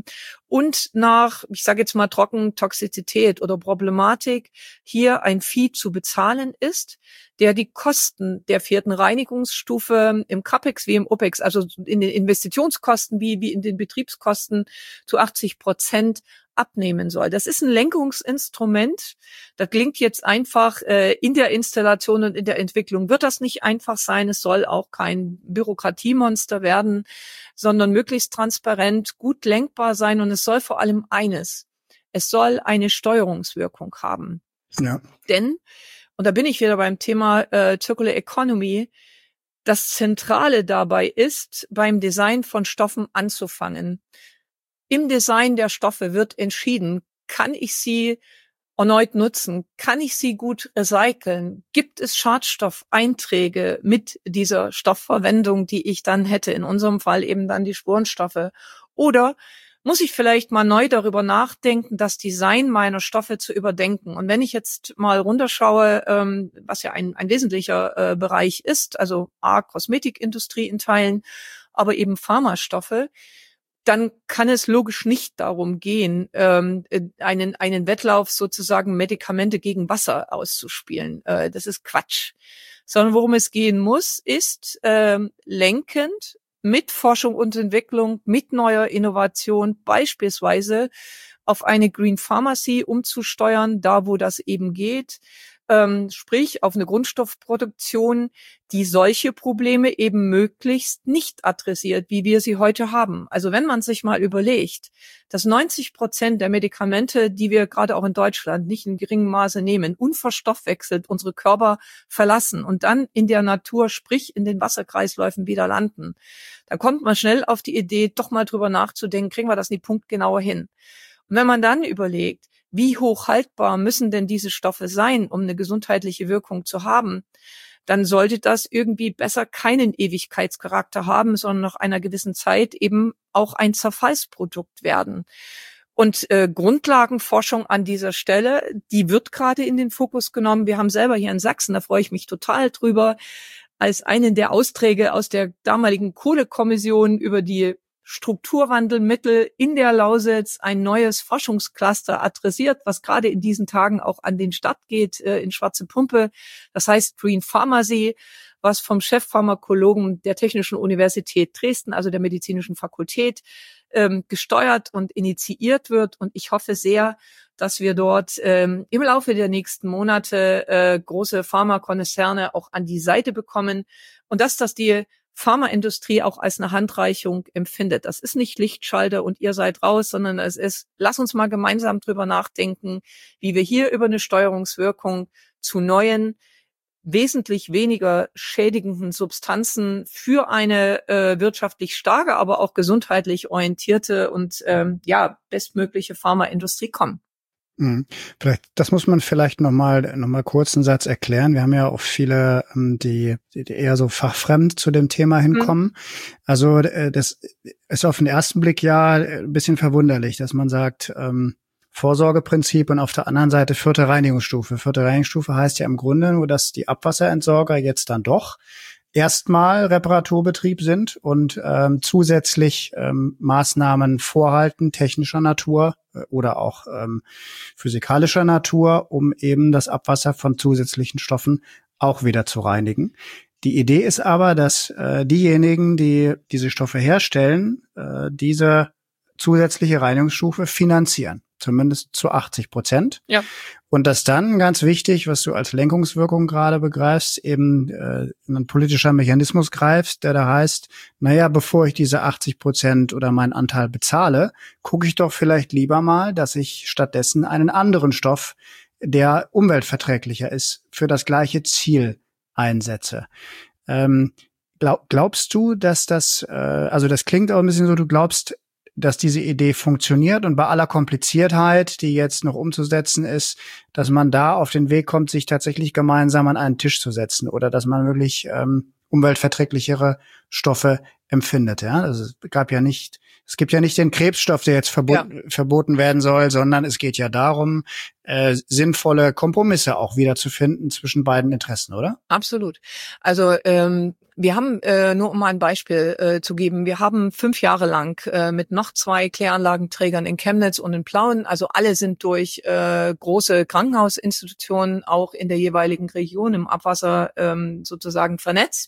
und nach, ich sage jetzt mal trocken, Toxizität oder Problematik hier ein Fee zu bezahlen ist, der die Kosten der vierten Reinigungsstufe im CAPEX wie im OPEX, also in den Investitionskosten wie, wie in den Betriebskosten zu achtzig Prozent abnehmen soll. Das ist ein Lenkungsinstrument. Das klingt jetzt einfach, äh, in der Installation und in der Entwicklung wird das nicht einfach sein. Es soll auch kein Bürokratiemonster werden, sondern möglichst transparent, gut lenkbar sein. Und es soll vor allem eines: Es soll eine Steuerungswirkung haben.
Ja.
Denn, und da bin ich wieder beim Thema äh, Circular Economy, das Zentrale dabei ist, beim Design von Stoffen anzufangen. Im Design der Stoffe wird entschieden, kann ich sie erneut nutzen? Kann ich sie gut recyceln? Gibt es Schadstoffeinträge mit dieser Stoffverwendung, die ich dann hätte? In unserem Fall eben dann die Spurenstoffe. Oder muss ich vielleicht mal neu darüber nachdenken, das Design meiner Stoffe zu überdenken? Und wenn ich jetzt mal runterschaue, ähm, was ja ein, ein wesentlicher äh, Bereich ist, also A, Kosmetikindustrie in Teilen, aber eben Pharmastoffe, dann kann es logisch nicht darum gehen, ähm, einen einen Wettlauf sozusagen Medikamente gegen Wasser auszuspielen. Äh, das ist Quatsch. Sondern worum es gehen muss, ist ähm, lenkend mit Forschung und Entwicklung, mit neuer Innovation, beispielsweise auf eine Green Pharmacy umzusteuern, da wo das eben geht. Ähm, sprich auf eine Grundstoffproduktion, die solche Probleme eben möglichst nicht adressiert, wie wir sie heute haben. Also wenn man sich mal überlegt, dass neunzig Prozent der Medikamente, die wir gerade auch in Deutschland nicht in geringem Maße nehmen, unverstoffwechselt unsere Körper verlassen und dann in der Natur, sprich in den Wasserkreisläufen wieder landen, dann kommt man schnell auf die Idee, doch mal drüber nachzudenken, kriegen wir das nicht punktgenauer hin. Und wenn man dann überlegt, wie hoch haltbar müssen denn diese Stoffe sein, um eine gesundheitliche Wirkung zu haben, dann sollte das irgendwie besser keinen Ewigkeitscharakter haben, sondern nach einer gewissen Zeit eben auch ein Zerfallsprodukt werden. Und äh, Grundlagenforschung an dieser Stelle, die wird gerade in den Fokus genommen. Wir haben selber hier in Sachsen, da freue ich mich total drüber, als einen der Austräge aus der damaligen Kohlekommission über die Strukturwandelmittel in der Lausitz ein neues Forschungscluster adressiert, was gerade in diesen Tagen auch an den Start geht, äh, in Schwarze Pumpe. Das heißt Green Pharmacy, was vom Chefpharmakologen der Technischen Universität Dresden, also der Medizinischen Fakultät, ähm, gesteuert und initiiert wird. Und ich hoffe sehr, dass wir dort ähm, im Laufe der nächsten Monate äh, große Pharmakonzerne auch an die Seite bekommen und dass das die Pharmaindustrie auch als eine Handreichung empfindet. Das ist nicht Lichtschalter und ihr seid raus, sondern es ist, lass uns mal gemeinsam drüber nachdenken, wie wir hier über eine Steuerungswirkung zu neuen, wesentlich weniger schädigenden Substanzen für eine äh, wirtschaftlich starke, aber auch gesundheitlich orientierte und ähm, ja bestmögliche Pharmaindustrie kommen.
Mhm. Vielleicht, das muss man vielleicht nochmal noch mal kurz einen Satz erklären. Wir haben ja auch viele, die, die eher so fachfremd zu dem Thema hinkommen. Mhm. Also das ist auf den ersten Blick ja ein bisschen verwunderlich, dass man sagt, ähm, Vorsorgeprinzip und auf der anderen Seite vierte Reinigungsstufe. Vierte Reinigungsstufe heißt ja im Grunde nur, dass die Abwasserentsorger jetzt dann doch erstmal Reparaturbetrieb sind und ähm, zusätzlich ähm, Maßnahmen vorhalten, technischer Natur äh, oder auch ähm, physikalischer Natur, um eben das Abwasser von zusätzlichen Stoffen auch wieder zu reinigen. Die Idee ist aber, dass äh, diejenigen, die diese Stoffe herstellen, äh, diese zusätzliche Reinigungsstufe finanzieren. Zumindest zu achtzig Prozent.
Ja.
Und dass dann, ganz wichtig, was du als Lenkungswirkung gerade begreifst, eben äh, ein politischer Mechanismus greifst, der da heißt, naja, bevor ich diese achtzig Prozent oder meinen Anteil bezahle, gucke ich doch vielleicht lieber mal, dass ich stattdessen einen anderen Stoff, der umweltverträglicher ist, für das gleiche Ziel einsetze. Ähm, glaub, glaubst du, dass das, äh, also das klingt auch ein bisschen so, du glaubst, dass diese Idee funktioniert und bei aller Kompliziertheit, die jetzt noch umzusetzen ist, dass man da auf den Weg kommt, sich tatsächlich gemeinsam an einen Tisch zu setzen oder dass man wirklich ähm, umweltverträglichere Stoffe empfindet. Ja, also es gab ja nicht, es gibt ja nicht den Krebsstoff, der jetzt verbo- ja. verboten werden soll, sondern es geht ja darum, äh, sinnvolle Kompromisse auch wieder zu finden zwischen beiden Interessen, oder?
Absolut. Also ähm, wir haben, äh, nur um mal ein Beispiel äh, zu geben, wir haben fünf Jahre lang äh, mit noch zwei Kläranlagenträgern in Chemnitz und in Plauen, also alle sind durch äh, große Krankenhausinstitutionen auch in der jeweiligen Region im Abwasser ähm, sozusagen vernetzt.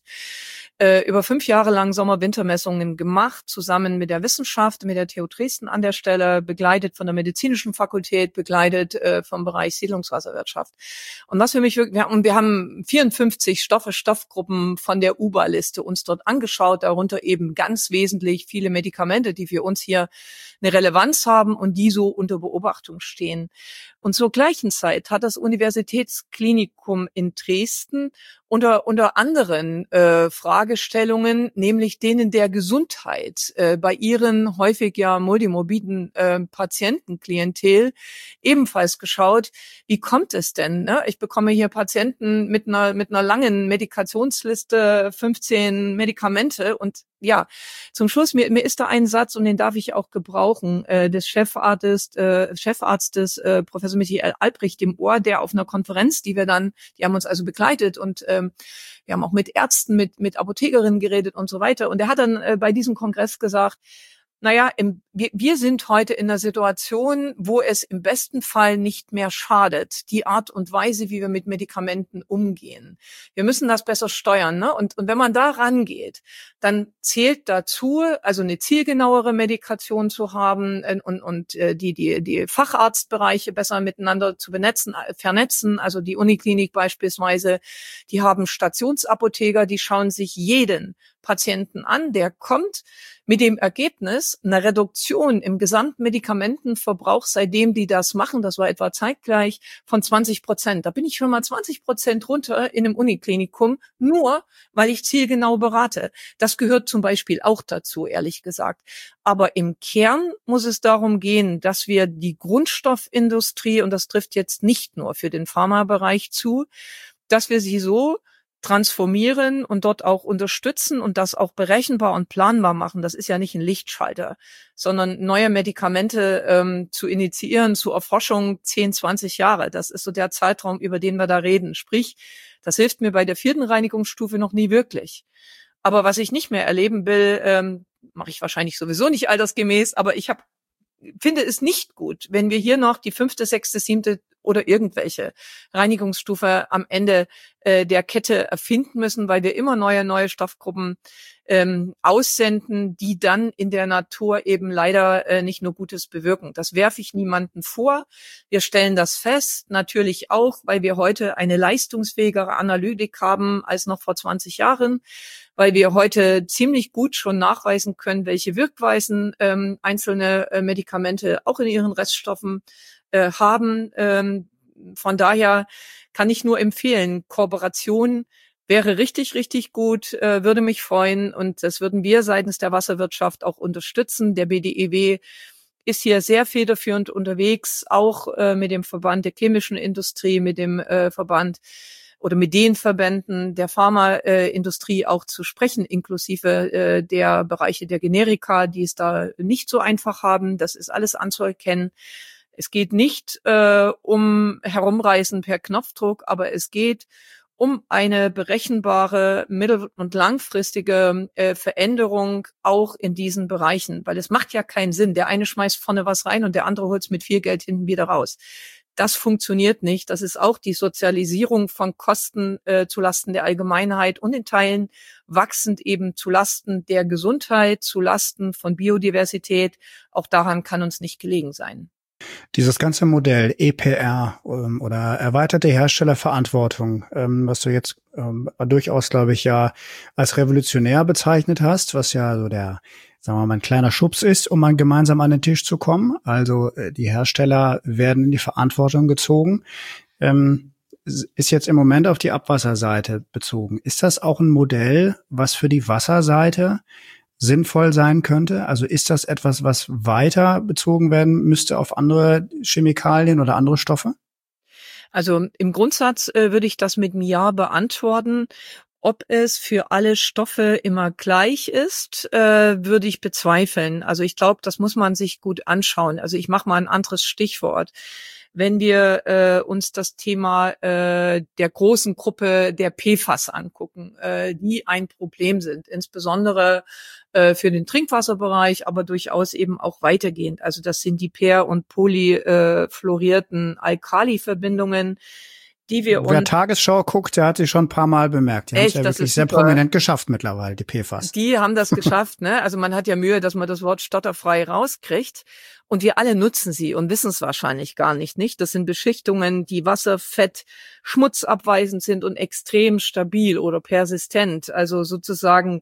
Äh, über fünf Jahre lang Sommer-Wintermessungen gemacht, zusammen mit der Wissenschaft, mit der T U Dresden an der Stelle, begleitet von der medizinischen Fakultät, begleitet äh, vom Bereich Siedlungswasserwirtschaft. Und was für mich wirklich, wir, und wir haben vierundfünfzig Stoffe, Stoffgruppen von der U B A-Liste uns dort angeschaut, darunter eben ganz wesentlich viele Medikamente, die für uns hier eine Relevanz haben und die so unter Beobachtung stehen. Und zur gleichen Zeit hat das Universitätsklinikum in Dresden unter unter anderen äh, Fragestellungen, nämlich denen der Gesundheit äh, bei ihren häufig ja multimorbiden äh, Patientenklientel ebenfalls geschaut, wie kommt es denn? Ne? Ich bekomme hier Patienten mit einer mit einer langen Medikationsliste, fünfzehn Medikamente und ja, zum Schluss, mir, mir ist da ein Satz, und den darf ich auch gebrauchen, äh, des Chefarztes, äh, Chefarztes äh, Professor Michael Albrecht im Ohr, der auf einer Konferenz, die wir dann, die haben uns also begleitet und ähm, wir haben auch mit Ärzten, mit mit Apothekerinnen geredet und so weiter. Und er hat dann äh, bei diesem Kongress gesagt, naja, im, wir, wir sind heute in einer Situation, wo es im besten Fall nicht mehr schadet, die Art und Weise, wie wir mit Medikamenten umgehen. Wir müssen das besser steuern, ne? Und, und wenn man da rangeht, dann zählt dazu, also eine zielgenauere Medikation zu haben und, und äh, die, die, die Facharztbereiche besser miteinander zu benetzen, vernetzen. Also die Uniklinik beispielsweise, die haben Stationsapotheker, die schauen sich jeden Patienten an, der kommt mit dem Ergebnis einer Reduktion im Gesamtmedikamentenverbrauch, seitdem die das machen, das war etwa zeitgleich, von zwanzig Prozent. Da bin ich schon mal zwanzig Prozent runter in einem Uniklinikum, nur weil ich zielgenau berate. Das gehört zum Beispiel auch dazu, ehrlich gesagt. Aber im Kern muss es darum gehen, dass wir die Grundstoffindustrie, und das trifft jetzt nicht nur für den Pharmabereich zu, dass wir sie so transformieren und dort auch unterstützen und das auch berechenbar und planbar machen. Das ist ja nicht ein Lichtschalter, sondern neue Medikamente ähm, zu initiieren, zu Erforschung zehn, zwanzig Jahre. Das ist so der Zeitraum, über den wir da reden. Sprich, das hilft mir bei der vierten Reinigungsstufe noch nie wirklich. Aber was ich nicht mehr erleben will, ähm, mache ich wahrscheinlich sowieso nicht altersgemäß, aber ich habe finde es nicht gut, wenn wir hier noch die fünfte, sechste, siebte oder irgendwelche Reinigungsstufe am Ende äh, der Kette erfinden müssen, weil wir immer neue, neue Stoffgruppen ähm, aussenden, die dann in der Natur eben leider äh, nicht nur Gutes bewirken. Das werfe ich niemandem vor. Wir stellen das fest, natürlich auch, weil wir heute eine leistungsfähigere Analytik haben als noch vor zwanzig Jahren, weil wir heute ziemlich gut schon nachweisen können, welche Wirkweisen ähm, einzelne äh, Medikamente auch in ihren Reststoffen äh, haben. Ähm, von daher kann ich nur empfehlen, Kooperation wäre richtig, richtig gut, äh, würde mich freuen und das würden wir seitens der Wasserwirtschaft auch unterstützen. Der B D E W ist hier sehr federführend unterwegs, auch äh, mit dem Verband der chemischen Industrie, mit dem äh, Verband oder mit den Verbänden der Pharmaindustrie auch zu sprechen, inklusive äh, der Bereiche der Generika, die es da nicht so einfach haben. Das ist alles anzuerkennen. Es geht nicht äh, um Herumreißen per Knopfdruck, aber es geht um eine berechenbare mittel- und langfristige äh, Veränderung auch in diesen Bereichen. Weil es macht ja keinen Sinn. Der eine schmeißt vorne was rein und der andere holt es mit viel Geld hinten wieder raus. Das funktioniert nicht. Das ist auch die Sozialisierung von Kosten äh, zulasten der Allgemeinheit und in Teilen wachsend eben zulasten der Gesundheit, zulasten von Biodiversität. Auch daran kann uns nicht gelegen sein.
Dieses ganze Modell E P R ähm, oder erweiterte Herstellerverantwortung, ähm, was du jetzt ähm, durchaus, glaube ich, ja als revolutionär bezeichnet hast, was ja so der, sagen wir mal, ein kleiner Schubs ist, um mal gemeinsam an den Tisch zu kommen. Also äh, die Hersteller werden in die Verantwortung gezogen. Ähm, ist jetzt im Moment auf die Abwasserseite bezogen. Ist das auch ein Modell, was für die Wasserseite sinnvoll sein könnte? Also ist das etwas, was weiter bezogen werden müsste auf andere Chemikalien oder andere Stoffe?
Also im Grundsatz äh, würde ich das mit einem Ja beantworten. ob es für alle Stoffe immer gleich ist, äh, würde ich bezweifeln. Also ich glaube, das muss man sich gut anschauen. Also ich mache mal ein anderes Stichwort. Wenn wir äh, uns das Thema äh, der großen Gruppe der P F A S angucken, äh, die ein Problem sind, insbesondere äh, für den Trinkwasserbereich, aber durchaus eben auch weitergehend. Also das sind die per- und polyfluorierten Alkaliverbindungen, die wir uns...
Wer Tagesschau guckt, der hat sie schon ein paar Mal bemerkt. Die haben es ja wirklich sehr prominent geschafft mittlerweile, die P F A S.
Die haben das geschafft, ne? Also man hat ja Mühe, dass man das Wort stotterfrei rauskriegt. Und wir alle nutzen sie und wissen es wahrscheinlich gar nicht, nicht? Das sind Beschichtungen, die Wasser, Fett, schmutzabweisend sind und extrem stabil oder persistent. Also sozusagen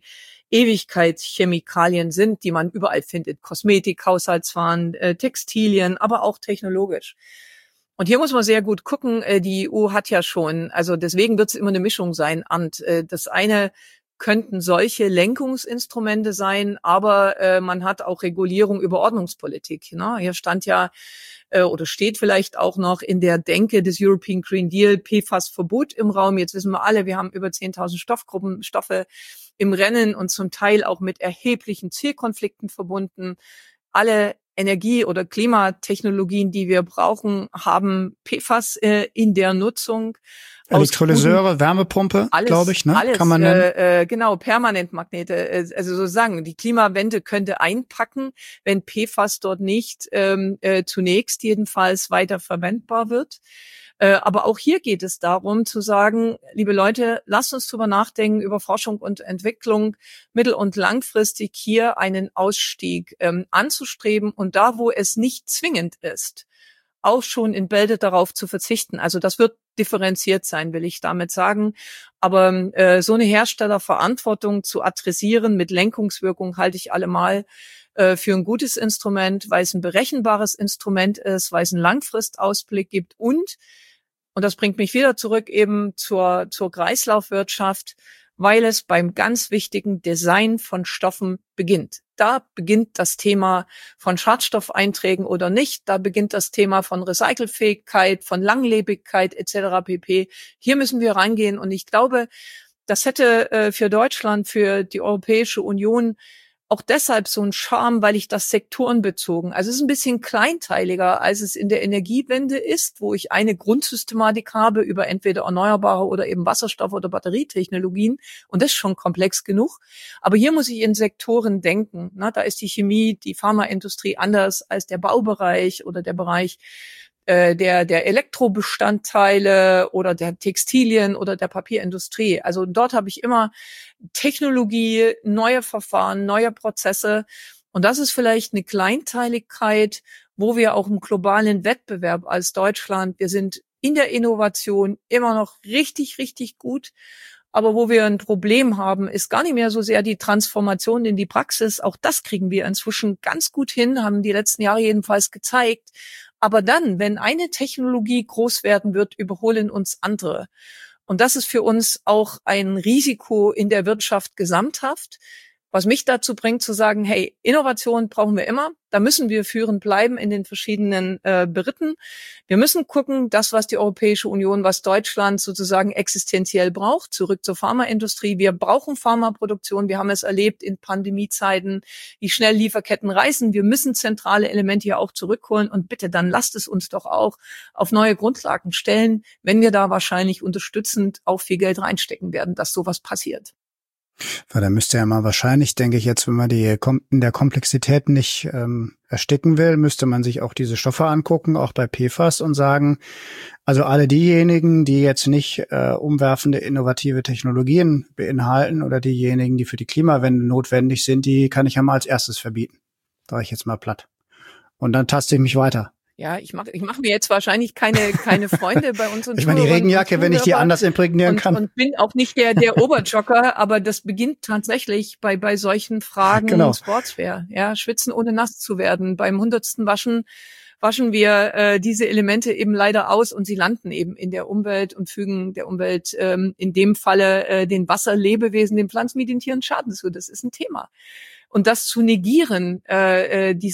Ewigkeitschemikalien sind, die man überall findet. Kosmetik, Haushaltswaren, äh, Textilien, aber auch technologisch. Und hier muss man sehr gut gucken, die E U hat ja schon, also deswegen wird es immer eine Mischung sein. Und das eine könnten solche Lenkungsinstrumente sein, aber äh, man hat auch Regulierung über Ordnungspolitik. Ne? Hier stand ja äh, oder steht vielleicht auch noch in der Denke des European Green Deal P F A S-Verbot im Raum. Jetzt wissen wir alle, wir haben über zehntausend Stoffgruppen, Stoffe im Rennen und zum Teil auch mit erheblichen Zielkonflikten verbunden. Alle Energie- oder Klimatechnologien, die wir brauchen, haben P F A S äh, in der Nutzung.
Elektrolyseure, Wärmepumpe, glaube ich, ne?
Alles,
kann man nennen.
Äh, äh, genau, Permanentmagnete. Äh, also sozusagen, die Klimawende könnte einpacken, wenn P F A S dort nicht ähm, äh, zunächst jedenfalls weiter verwendbar wird. Äh, aber auch hier geht es darum zu sagen, liebe Leute, lasst uns drüber nachdenken, über Forschung und Entwicklung, mittel- und langfristig hier einen Ausstieg ähm, anzustreben und da, wo es nicht zwingend ist, auch schon in Bälde darauf zu verzichten. Also das wird differenziert sein, will ich damit sagen. Aber äh, so eine Herstellerverantwortung zu adressieren mit Lenkungswirkung halte ich allemal äh, für ein gutes Instrument, weil es ein berechenbares Instrument ist, weil es einen Langfristausblick gibt und, und das bringt mich wieder zurück eben zur, zur Kreislaufwirtschaft, weil es beim ganz wichtigen Design von Stoffen beginnt. Da beginnt das Thema von Schadstoffeinträgen oder nicht. Da beginnt das Thema von Recycelfähigkeit, von Langlebigkeit et cetera pp. Hier müssen wir reingehen. Und ich glaube, das hätte äh, für Deutschland, für die Europäische Union auch deshalb so ein Charme, weil ich das sektorenbezogen, also es ist ein bisschen kleinteiliger, als es in der Energiewende ist, wo ich eine Grundsystematik habe über entweder erneuerbare oder eben Wasserstoff- oder Batterietechnologien und das ist schon komplex genug. Aber hier muss ich in Sektoren denken. Na, da ist die Chemie, die Pharmaindustrie anders als der Baubereich oder der Bereich der der Elektrobestandteile oder der Textilien oder der Papierindustrie. Also dort habe ich immer Technologie, neue Verfahren, neue Prozesse. Und das ist vielleicht eine Kleinteiligkeit, wo wir auch im globalen Wettbewerb als Deutschland, wir sind in der Innovation immer noch richtig, richtig gut. Aber wo wir ein Problem haben, ist gar nicht mehr so sehr die Transformation in die Praxis. Auch das kriegen wir inzwischen ganz gut hin, haben die letzten Jahre jedenfalls gezeigt. Aber dann, wenn eine Technologie groß werden wird, überholen uns andere. Und das ist für uns auch ein Risiko in der Wirtschaft gesamthaft, was mich dazu bringt zu sagen, hey, Innovation brauchen wir immer. Da müssen wir führend bleiben in den verschiedenen äh, Beritten. Wir müssen gucken, das, was die Europäische Union, was Deutschland sozusagen existenziell braucht, zurück zur Pharmaindustrie. Wir brauchen Pharmaproduktion. Wir haben es erlebt in Pandemiezeiten, wie schnell Lieferketten reißen. Wir müssen zentrale Elemente hier auch zurückholen. Und bitte, dann lasst es uns doch auch auf neue Grundlagen stellen, wenn wir da wahrscheinlich unterstützend auch viel Geld reinstecken werden, dass sowas passiert.
Weil da müsste ja mal wahrscheinlich, denke ich jetzt, wenn man die in der Komplexität nicht ähm, ersticken will, müsste man sich auch diese Stoffe angucken, auch bei P F A S und sagen, also alle diejenigen, die jetzt nicht äh, umwerfende innovative Technologien beinhalten oder diejenigen, die für die Klimawende notwendig sind, die kann ich ja mal als erstes verbieten. Sage ich jetzt mal platt. Und dann taste ich mich weiter.
Ja, ich mache ich mach mir jetzt wahrscheinlich keine keine Freunde bei uns und
ich meine die Regenjacke, wenn ich die anders imprägnieren
und,
kann.
Und bin auch nicht der der Oberjogger, aber das beginnt tatsächlich bei bei solchen Fragen
genau.
Sportswear. Ja, schwitzen ohne nass zu werden. Beim hundertsten Waschen waschen wir äh, diese Elemente eben leider aus und sie landen eben in der Umwelt und fügen der Umwelt ähm, in dem Falle äh, den Wasserlebewesen, den Pflanzen wie den Tieren Schaden zu. Das ist ein Thema. Und das zu negieren, äh, diesen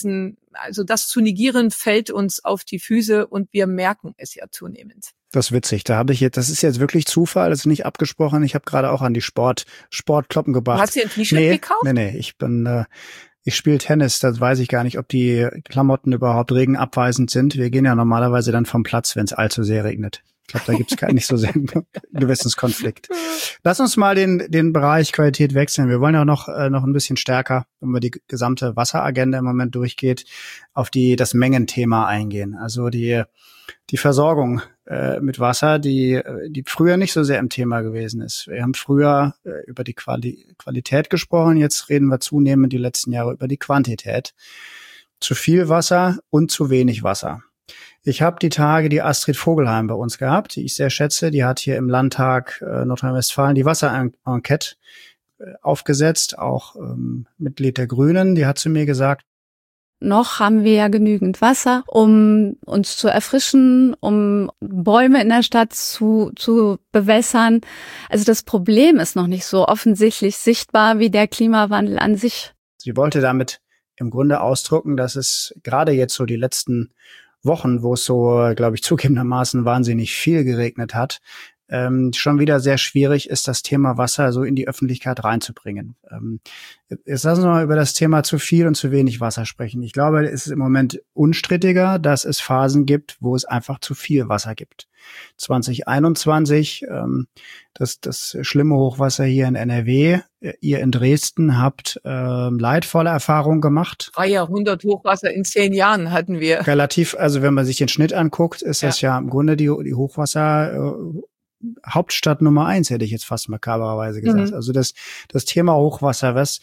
also das zu negieren, fällt uns auf die Füße und wir merken es ja zunehmend.
Das ist witzig. Da habe ich jetzt, das ist jetzt wirklich Zufall, das ist nicht abgesprochen. Ich habe gerade auch an die Sport, Sportkloppen gebracht.
Hast du dir ein T-Shirt
nee,
gekauft?
Nee, nee, ich bin, äh, ich spiele Tennis, das weiß ich gar nicht, ob die Klamotten überhaupt regenabweisend sind. Wir gehen ja normalerweise dann vom Platz, wenn es allzu sehr regnet. Ich glaube, da gibt es nicht so sehr einen Gewissenskonflikt. Lass uns mal den den Bereich Qualität wechseln. Wir wollen ja noch äh, noch ein bisschen stärker, wenn man die gesamte Wasseragenda im Moment durchgeht, auf die das Mengenthema eingehen. Also die die Versorgung äh, mit Wasser, die die früher nicht so sehr im Thema gewesen ist. Wir haben früher äh, über die Quali- Qualität gesprochen, jetzt reden wir zunehmend die letzten Jahre über die Quantität. Zu viel Wasser und zu wenig Wasser. Ich habe die Tage die Astrid Vogelheim bei uns gehabt, die ich sehr schätze. Die hat hier im Landtag äh, Nordrhein-Westfalen die Wasserenquete äh, aufgesetzt, auch ähm, Mitglied der Grünen. Die hat zu mir gesagt,
noch haben wir ja genügend Wasser, um uns zu erfrischen, um Bäume in der Stadt zu, zu bewässern. Also das Problem ist noch nicht so offensichtlich sichtbar wie der Klimawandel an sich.
Sie wollte damit im Grunde ausdrücken, dass es gerade jetzt so die letzten Wochen, wo es so, glaube ich, zugegebenermaßen wahnsinnig viel geregnet hat, ähm, schon wieder sehr schwierig ist, das Thema Wasser so in die Öffentlichkeit reinzubringen. Ähm, jetzt lassen wir mal über das Thema zu viel und zu wenig Wasser sprechen. Ich glaube, es ist im Moment unstrittiger, dass es Phasen gibt, wo es einfach zu viel Wasser gibt. zwanzig einundzwanzig, ähm, das, das schlimme Hochwasser hier in N R W. Ihr in Dresden habt ähm, leidvolle Erfahrungen gemacht.
Drei Jahrhundert Hochwasser in zehn Jahren hatten wir.
Relativ, also wenn man sich den Schnitt anguckt, ist ja. das ja im Grunde die, die Hochwasser äh, Hauptstadt Nummer eins, hätte ich jetzt fast makabererweise gesagt. Mhm. Also das das Thema Hochwasser, was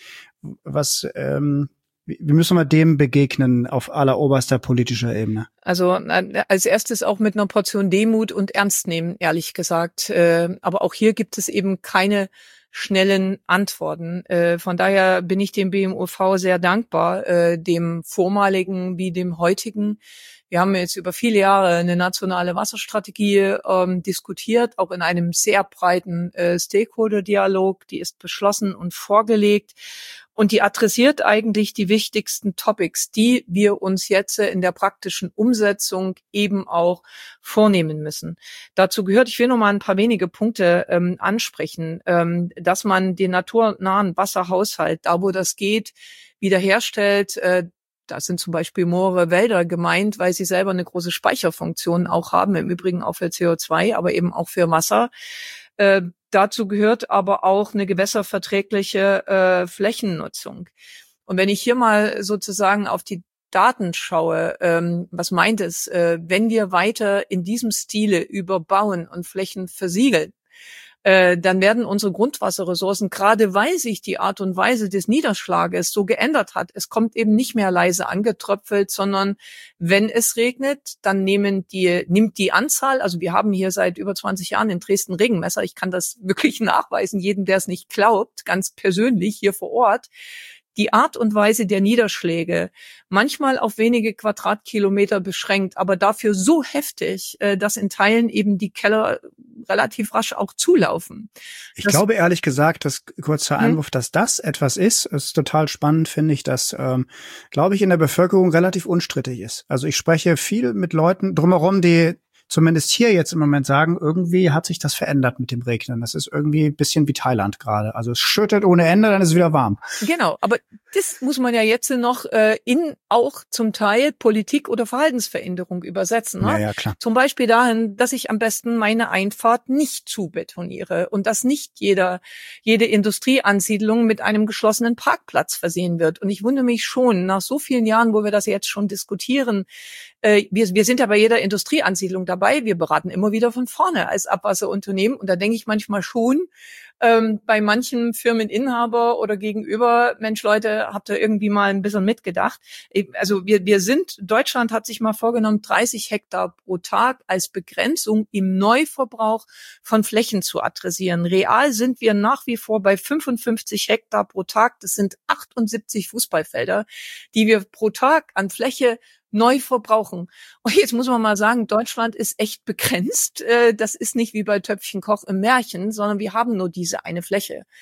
was ähm, wie müssen wir dem begegnen auf alleroberster politischer Ebene?
Also als erstes auch mit einer Portion Demut und Ernst nehmen, ehrlich gesagt. Aber auch hier gibt es eben keine schnellen Antworten. Von daher bin ich dem B M O V sehr dankbar, dem vormaligen wie dem heutigen. Wir haben jetzt über viele Jahre eine nationale Wasserstrategie ähm, diskutiert, auch in einem sehr breiten äh, Stakeholder-Dialog. Die ist beschlossen und vorgelegt. Und die adressiert eigentlich die wichtigsten Topics, die wir uns jetzt in der praktischen Umsetzung eben auch vornehmen müssen. Dazu gehört, ich will noch mal ein paar wenige Punkte ähm, ansprechen, ähm, dass man den naturnahen Wasserhaushalt, da wo das geht, wiederherstellt. Äh, Da sind zum Beispiel Moore, Wälder gemeint, weil sie selber eine große Speicherfunktion auch haben, im Übrigen auch für C O zwei, aber eben auch für Wasser. Äh, dazu gehört aber auch eine gewässerverträgliche äh, Flächennutzung. Und wenn ich hier mal sozusagen auf die Daten schaue, ähm, was meint es, äh, wenn wir weiter in diesem Stile über Bauen und Flächen versiegeln, äh, dann werden unsere Grundwasserressourcen, gerade weil sich die Art und Weise des Niederschlages so geändert hat, es kommt eben nicht mehr leise angetröpfelt, sondern wenn es regnet, dann nehmen die, nimmt die Anzahl, also wir haben hier seit über zwanzig Jahren in Dresden Regenmesser, ich kann das wirklich nachweisen, jedem, der es nicht glaubt, ganz persönlich hier vor Ort, die Art und Weise der Niederschläge, manchmal auf wenige Quadratkilometer beschränkt, aber dafür so heftig, dass in Teilen eben die Keller relativ rasch auch zulaufen.
Ich
das,
glaube ehrlich gesagt, das kurzer Einwurf, hm? dass das etwas ist, ist total spannend, finde ich, dass, ähm, glaube ich, in der Bevölkerung relativ unstrittig ist. Also ich spreche viel mit Leuten drumherum, die zumindest hier jetzt im Moment sagen, irgendwie hat sich das verändert mit dem Regnen. Das ist irgendwie ein bisschen wie Thailand gerade. Also es schüttet ohne Ende, dann ist es wieder warm.
Genau, aber das muss man ja jetzt noch äh, in auch zum Teil Politik oder Verhaltensveränderung übersetzen. Ne?
Ja, ja, klar.
Zum Beispiel dahin, dass ich am besten meine Einfahrt nicht zubetoniere und dass nicht jeder jede Industrieansiedlung mit einem geschlossenen Parkplatz versehen wird. Und ich wundere mich schon, nach so vielen Jahren, wo wir das jetzt schon diskutieren, äh, wir, wir sind ja bei jeder Industrieansiedlung dabei, wir beraten immer wieder von vorne als Abwasserunternehmen. Und da denke ich manchmal schon, Ähm, bei manchen Firmeninhaber oder gegenüber, Mensch, Leute, habt ihr irgendwie mal ein bisschen mitgedacht? Also wir wir sind, Deutschland hat sich mal vorgenommen, dreißig Hektar pro Tag als Begrenzung im Neuverbrauch von Flächen zu adressieren. Real sind wir nach wie vor bei fünfundfünfzig Hektar pro Tag. Das sind achtundsiebzig Fußballfelder, die wir pro Tag an Fläche neu verbrauchen. Und jetzt muss man mal sagen, Deutschland ist echt begrenzt. Das ist nicht wie bei Töpfchen Koch im Märchen, sondern wir haben nur diese eine Fläche.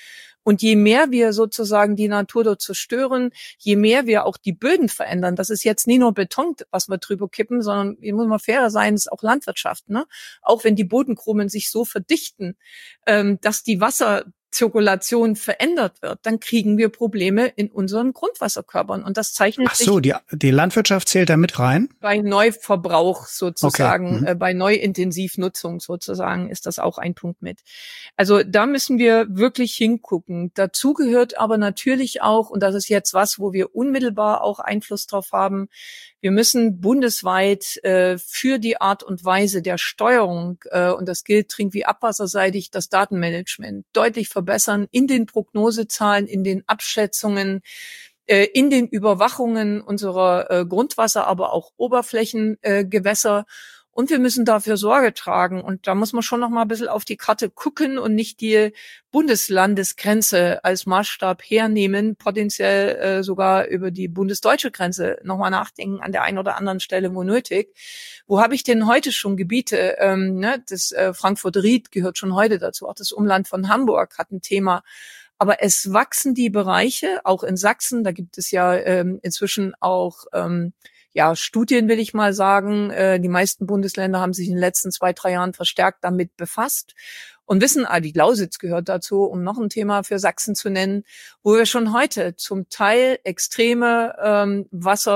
Und je mehr wir sozusagen die Natur dort zerstören, je mehr wir auch die Böden verändern, das ist jetzt nicht nur Beton, was wir drüber kippen, sondern, hier muss man fairer sein, es ist auch Landwirtschaft, ne? Auch wenn die Bodenkrumen sich so verdichten, ähm, dass die Wasserzirkulation verändert wird, dann kriegen wir Probleme in unseren Grundwasserkörpern. Und das zeichnet
Ach so,
sich
die, die Landwirtschaft zählt da mit rein?
bei Neuverbrauch sozusagen,
Okay. Mhm.
äh, bei Neuintensivnutzung sozusagen ist das auch ein Punkt mit. Also da müssen wir wirklich hingucken. Dazu gehört aber natürlich auch, und das ist jetzt was, wo wir unmittelbar auch Einfluss drauf haben, wir müssen bundesweit äh, für die Art und Weise der Steuerung, äh, und das gilt trink- wie abwasserseitig, das Datenmanagement deutlich verbessern in den Prognosezahlen, in den Abschätzungen, äh, in den Überwachungen unserer äh, Grundwasser, aber auch Oberflächengewässer. Äh, Und wir müssen dafür Sorge tragen. Und da muss man schon noch mal ein bisschen auf die Karte gucken und nicht die Bundeslandesgrenze als Maßstab hernehmen, potenziell äh, sogar über die bundesdeutsche Grenze noch mal nachdenken an der einen oder anderen Stelle, wo nötig. Wo habe ich denn heute schon Gebiete? Ähm, ne, das äh, Frankfurt-Ried gehört schon heute dazu. Auch das Umland von Hamburg hat ein Thema. Aber es wachsen die Bereiche, auch in Sachsen. Da gibt es ja ähm, inzwischen auch ähm, ja, Studien, will ich mal sagen. Äh, die meisten Bundesländer haben sich in den letzten zwei, drei Jahren verstärkt damit befasst und wissen, ah, die Lausitz gehört dazu, um noch ein Thema für Sachsen zu nennen, wo wir schon heute zum Teil extreme ähm,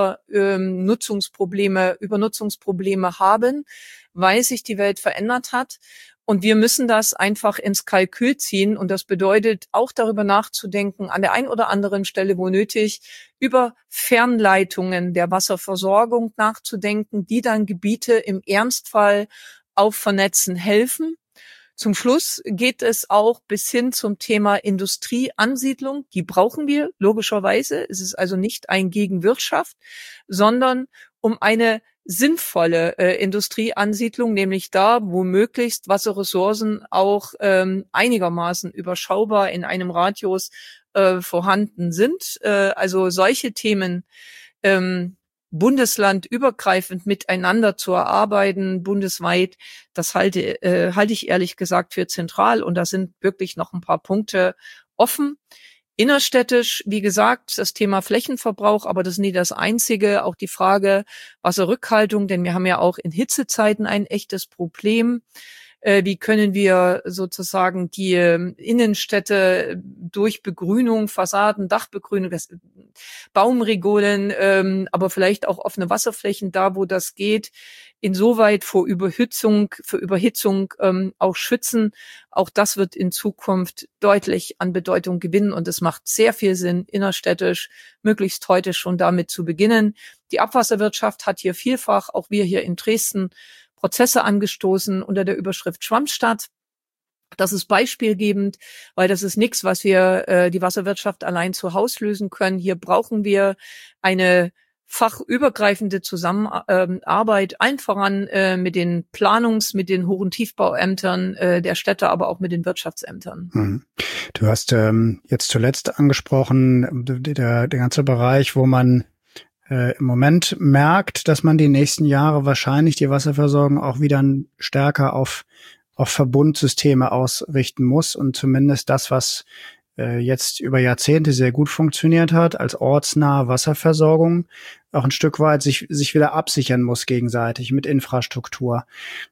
Wassernutzungsprobleme, ähm, Übernutzungsprobleme haben, weil sich die Welt verändert hat. Und wir müssen das einfach ins Kalkül ziehen. Und das bedeutet auch darüber nachzudenken, an der einen oder anderen Stelle, wo nötig, über Fernleitungen der Wasserversorgung nachzudenken, die dann Gebiete im Ernstfall auf Vernetzen helfen. Zum Schluss geht es auch bis hin zum Thema Industrieansiedlung. Die brauchen wir, logischerweise. Es ist also nicht ein gegen Wirtschaft, sondern um eine sinnvolle äh, Industrieansiedlung, nämlich da, wo möglichst Wasserressourcen auch ähm, einigermaßen überschaubar in einem Radius äh, vorhanden sind. Äh, also solche Themen ähm, bundeslandübergreifend miteinander zu erarbeiten, bundesweit, das halte, äh, halte ich ehrlich gesagt für zentral. Und da sind wirklich noch ein paar Punkte offen. Innerstädtisch, wie gesagt, das Thema Flächenverbrauch, aber das ist nie das Einzige. Auch die Frage Wasserrückhaltung, denn wir haben ja auch in Hitzezeiten ein echtes Problem. Äh, wie können wir sozusagen die äh, Innenstädte durch Begrünung, Fassaden, Dachbegrünung, das, Baumregolen, ähm, aber vielleicht auch offene Wasserflächen, da wo das geht, insoweit vor Überhitzung, für Überhitzung ähm, auch schützen. Auch das wird in Zukunft deutlich an Bedeutung gewinnen und es macht sehr viel Sinn, innerstädtisch möglichst heute schon damit zu beginnen. Die Abwasserwirtschaft hat hier vielfach, auch wir hier in Dresden, Prozesse angestoßen unter der Überschrift Schwammstadt. Das ist beispielgebend, weil das ist nichts, was wir äh, die Wasserwirtschaft allein zu Hause lösen können. Hier brauchen wir eine fachübergreifende Zusammenarbeit, allen voran äh, mit den Planungs-, mit den Hoch- und Tiefbauämtern äh, der Städte, aber auch mit den Wirtschaftsämtern.
Mhm. Du hast ähm, jetzt zuletzt angesprochen, der, der ganze Bereich, wo man äh, im Moment merkt, dass man die nächsten Jahre wahrscheinlich die Wasserversorgung auch wieder stärker auf, auf Verbundsysteme ausrichten muss und zumindest das, was jetzt über Jahrzehnte sehr gut funktioniert hat, als ortsnahe Wasserversorgung, auch ein Stück weit sich, sich wieder absichern muss gegenseitig mit Infrastruktur.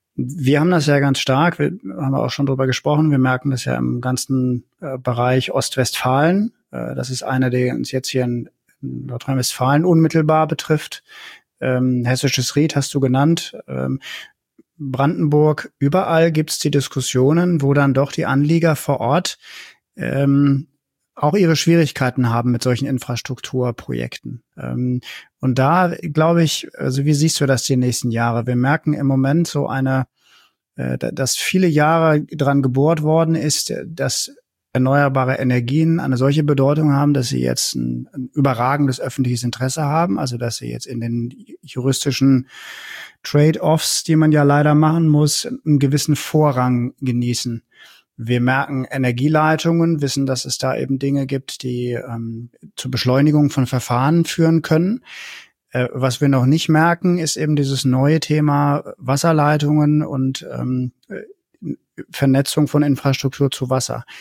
Wir haben das ja ganz stark, wir haben auch schon drüber gesprochen, wir merken das ja im ganzen äh, Bereich Ostwestfalen. Äh, das ist einer, der uns jetzt hier in Nordrhein-Westfalen unmittelbar betrifft. Ähm, Hessisches Ried hast du genannt. Ähm, Brandenburg, überall gibt's die Diskussionen, wo dann doch die Anlieger vor Ort Ähm, auch ihre Schwierigkeiten haben mit solchen Infrastrukturprojekten. Ähm, und da glaube ich, also wie siehst du das die nächsten Jahre? Wir merken im Moment so eine, äh, dass viele Jahre dran gebohrt worden ist, dass erneuerbare Energien eine solche Bedeutung haben, dass sie jetzt ein, ein überragendes öffentliches Interesse haben, also dass sie jetzt in den juristischen Trade-offs, die man ja leider machen muss, einen gewissen Vorrang genießen. Wir merken Energieleitungen, wissen, dass es da eben Dinge gibt, die ähm, zur Beschleunigung von Verfahren führen können. Äh, was wir noch nicht merken, ist eben dieses neue Thema Wasserleitungen und ähm, Vernetzung von Infrastruktur zu Wasser.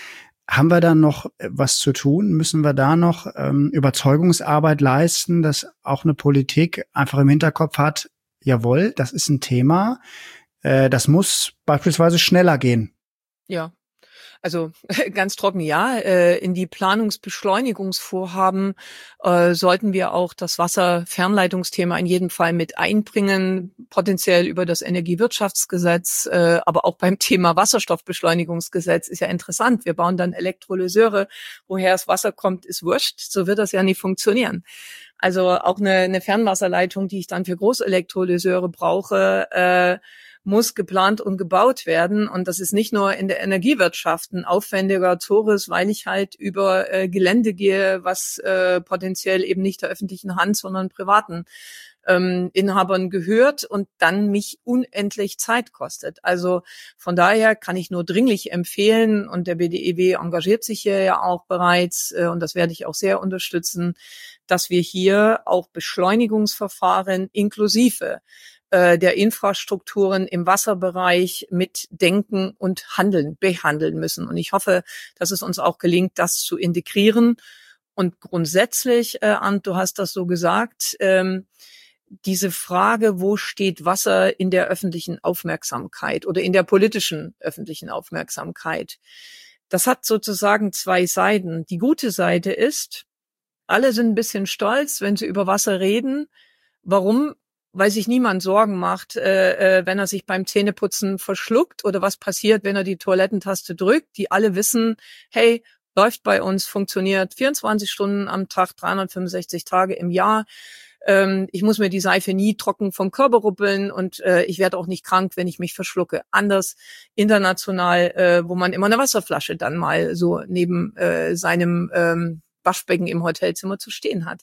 Haben wir da noch was zu tun? Müssen wir da noch ähm, Überzeugungsarbeit leisten, dass auch eine Politik einfach im Hinterkopf hat, jawohl, das ist ein Thema, äh, das muss beispielsweise schneller gehen?
Ja. Also ganz trocken ja, äh, in die Planungsbeschleunigungsvorhaben äh, sollten wir auch das Wasserfernleitungsthema in jedem Fall mit einbringen, potenziell über das Energiewirtschaftsgesetz, äh, aber auch beim Thema Wasserstoffbeschleunigungsgesetz ist ja interessant. Wir bauen dann Elektrolyseure, woher das Wasser kommt, ist wurscht, so wird das ja nicht funktionieren. Also auch eine, eine Fernwasserleitung, die ich dann für Großelektrolyseure brauche, äh, muss geplant und gebaut werden. Und das ist nicht nur in der Energiewirtschaft ein aufwendiger Zores, weil ich halt über äh, Gelände gehe, was äh, potenziell eben nicht der öffentlichen Hand, sondern privaten ähm, Inhabern gehört und dann mich unendlich Zeit kostet. Also von daher kann ich nur dringlich empfehlen, und der B D E W engagiert sich hier ja auch bereits, äh, und das werde ich auch sehr unterstützen, dass wir hier auch Beschleunigungsverfahren inklusive der Infrastrukturen im Wasserbereich mitdenken und handeln, behandeln müssen. Und ich hoffe, dass es uns auch gelingt, das zu integrieren. Und grundsätzlich, äh, Arndt, du hast das so gesagt, ähm, diese Frage, wo steht Wasser in der öffentlichen Aufmerksamkeit oder in der politischen öffentlichen Aufmerksamkeit, das hat sozusagen zwei Seiten. Die gute Seite ist, alle sind ein bisschen stolz, wenn sie über Wasser reden. Warum? Weil sich niemand Sorgen macht, äh, äh, wenn er sich beim Zähneputzen verschluckt oder was passiert, wenn er die Toilettentaste drückt. Die alle wissen, hey, läuft bei uns, funktioniert vierundzwanzig Stunden am Tag, dreihundertfünfundsechzig Tage im Jahr. Ähm, ich muss mir die Seife nie trocken vom Körper rubbeln und äh, ich werde auch nicht krank, wenn ich mich verschlucke. Anders international, äh, wo man immer eine Wasserflasche dann mal so neben äh, seinem ähm, Waschbecken im Hotelzimmer zu stehen hat.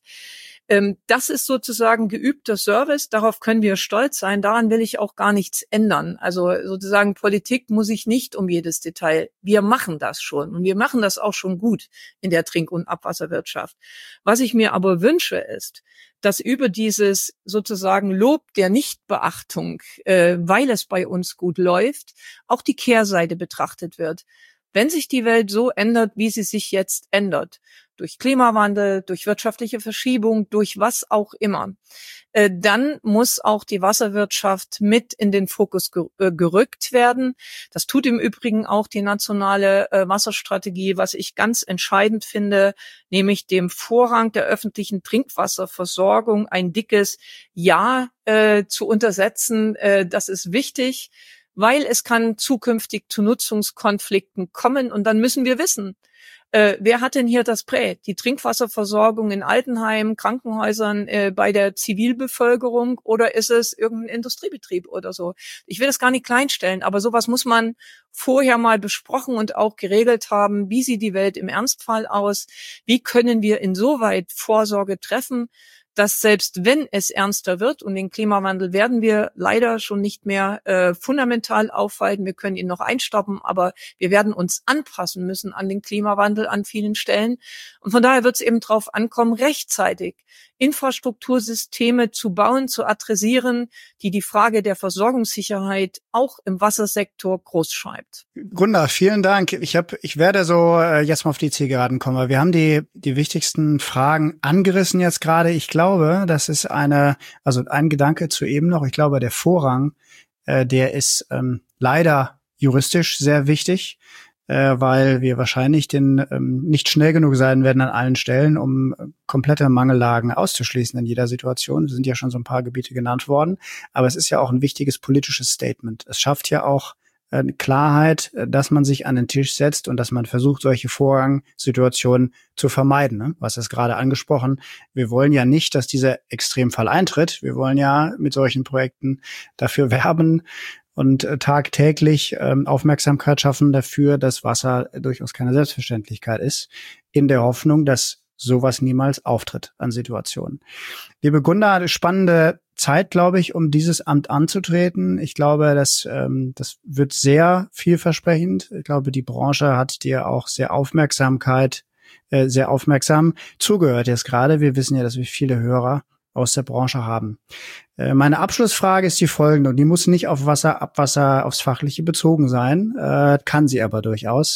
Das ist sozusagen geübter Service, darauf können wir stolz sein, daran will ich auch gar nichts ändern. Also sozusagen Politik muss sich nicht um jedes Detail, wir machen das schon und wir machen das auch schon gut in der Trink- und Abwasserwirtschaft. Was ich mir aber wünsche ist, dass über dieses sozusagen Lob der Nichtbeachtung, äh, weil es bei uns gut läuft, auch die Kehrseite betrachtet wird. Wenn sich die Welt so ändert, wie sie sich jetzt ändert, durch Klimawandel, durch wirtschaftliche Verschiebung, durch was auch immer, äh, dann muss auch die Wasserwirtschaft mit in den Fokus ger- äh, gerückt werden. Das tut im Übrigen auch die nationale äh, Wasserstrategie, was ich ganz entscheidend finde, nämlich dem Vorrang der öffentlichen Trinkwasserversorgung ein dickes Ja äh, zu untersetzen. Äh, das ist wichtig, weil es kann zukünftig zu Nutzungskonflikten kommen und dann müssen wir wissen, äh, wer hat denn hier das Prä? Die Trinkwasserversorgung in Altenheimen, Krankenhäusern, äh, bei der Zivilbevölkerung oder ist es irgendein Industriebetrieb oder so? Ich will das gar nicht kleinstellen, aber sowas muss man vorher mal besprochen und auch geregelt haben. Wie sieht die Welt im Ernstfall aus? Wie können wir insoweit Vorsorge treffen, dass selbst wenn es ernster wird, und den Klimawandel werden wir leider schon nicht mehr äh, fundamental aufhalten, wir können ihn noch einstoppen, aber wir werden uns anpassen müssen an den Klimawandel an vielen Stellen. Und von daher wird es eben darauf ankommen, rechtzeitig Infrastruktursysteme zu bauen, zu adressieren, die die Frage der Versorgungssicherheit auch im Wassersektor groß schreibt.
Gunda, vielen Dank. Ich hab, ich werde so äh, jetzt mal auf die Zielgeraden kommen, weil wir haben die die wichtigsten Fragen angerissen jetzt gerade. Ich glaube, das ist eine, also ein Gedanke zu eben noch. Ich glaube, der Vorrang, äh, der ist ähm, leider juristisch sehr wichtig, äh, weil wir wahrscheinlich den ähm, nicht schnell genug sein werden an allen Stellen, um äh, komplette Mangellagen auszuschließen in jeder Situation. Es sind ja schon so ein paar Gebiete genannt worden, aber es ist ja auch ein wichtiges politisches Statement. Es schafft ja auch äh, Klarheit, äh, dass man sich an den Tisch setzt und dass man versucht, solche Vorrangsituationen zu vermeiden. Ne? Was ist gerade angesprochen? Wir wollen ja nicht, dass dieser Extremfall eintritt. Wir wollen ja mit solchen Projekten dafür werben, und äh, tagtäglich ähm, Aufmerksamkeit schaffen dafür, dass Wasser durchaus keine Selbstverständlichkeit ist, in der Hoffnung, dass sowas niemals auftritt an Situationen. Liebe Gunda, eine spannende Zeit, glaube ich, um dieses Amt anzutreten. Ich glaube, das, ähm, das wird sehr vielversprechend. Ich glaube, die Branche hat dir auch sehr Aufmerksamkeit, äh, sehr aufmerksam zugehört jetzt gerade. Wir wissen ja, dass wir viele Hörer aus der Branche haben. Meine Abschlussfrage ist die folgende, und die muss nicht auf Wasser, Abwasser, aufs Fachliche bezogen sein, äh, kann sie aber durchaus.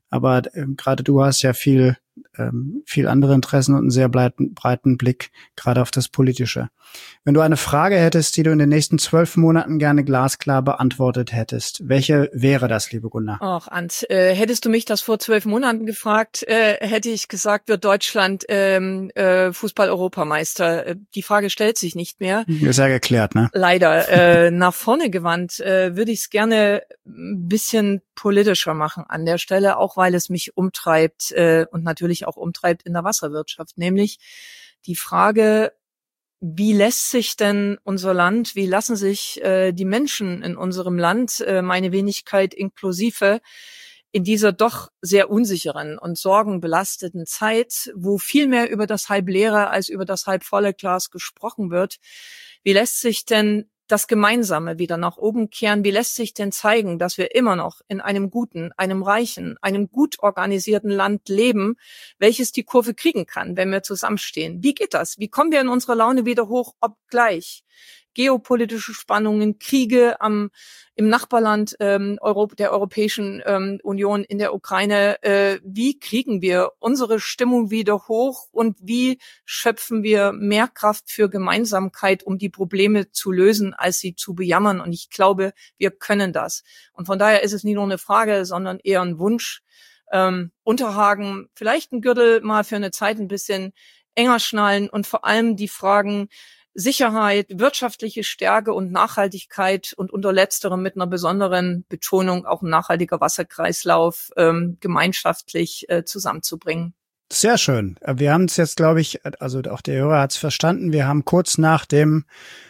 Aber äh, gerade du hast ja viel, ähm, viel andere Interessen und einen sehr breiten, breiten Blick gerade auf das Politische. Wenn du eine Frage hättest, die du in den nächsten zwölf Monaten gerne glasklar beantwortet hättest, welche wäre das, liebe Gunnar?
Ach, Ant, äh, hättest du mich das vor zwölf Monaten gefragt, äh, hätte ich gesagt, wird Deutschland ähm, äh, Fußball-Europameister. Äh, die Frage stellt sich nicht mehr.
Ist ja geklärt, ne?
Leider. Äh, nach vorne gewandt äh, würde ich es gerne ein bisschen politischer machen an der Stelle, auch weil es mich umtreibt äh, und natürlich auch umtreibt in der Wasserwirtschaft, nämlich die Frage, wie lässt sich denn unser Land, wie lassen sich äh, die Menschen in unserem Land, äh, meine Wenigkeit inklusive, in dieser doch sehr unsicheren und sorgenbelasteten Zeit, wo viel mehr über das halbleere als über das halbvolle Glas gesprochen wird, wie lässt sich denn das Gemeinsame wieder nach oben kehren? Wie lässt sich denn zeigen, dass wir immer noch in einem guten, einem reichen, einem gut organisierten Land leben, welches die Kurve kriegen kann, wenn wir zusammenstehen? Wie geht das? Wie kommen wir in unserer Laune wieder hoch, obgleich geopolitische Spannungen, Kriege am im Nachbarland ähm, Europ- der Europäischen ähm, Union in der Ukraine, äh, wie kriegen wir unsere Stimmung wieder hoch und wie schöpfen wir mehr Kraft für Gemeinsamkeit, um die Probleme zu lösen, als sie zu bejammern? Und ich glaube, wir können das. Und von daher ist es nicht nur eine Frage, sondern eher ein Wunsch. Ähm, Unterhaken, vielleicht ein Gürtel mal für eine Zeit ein bisschen enger schnallen und vor allem die Fragen Sicherheit, wirtschaftliche Stärke und Nachhaltigkeit und unter letzterem mit einer besonderen Betonung auch ein nachhaltiger Wasserkreislauf ähm, gemeinschaftlich äh, zusammenzubringen.
Sehr schön. Wir haben es jetzt, glaube ich, also auch der Hörer hat es verstanden, wir haben kurz nach dem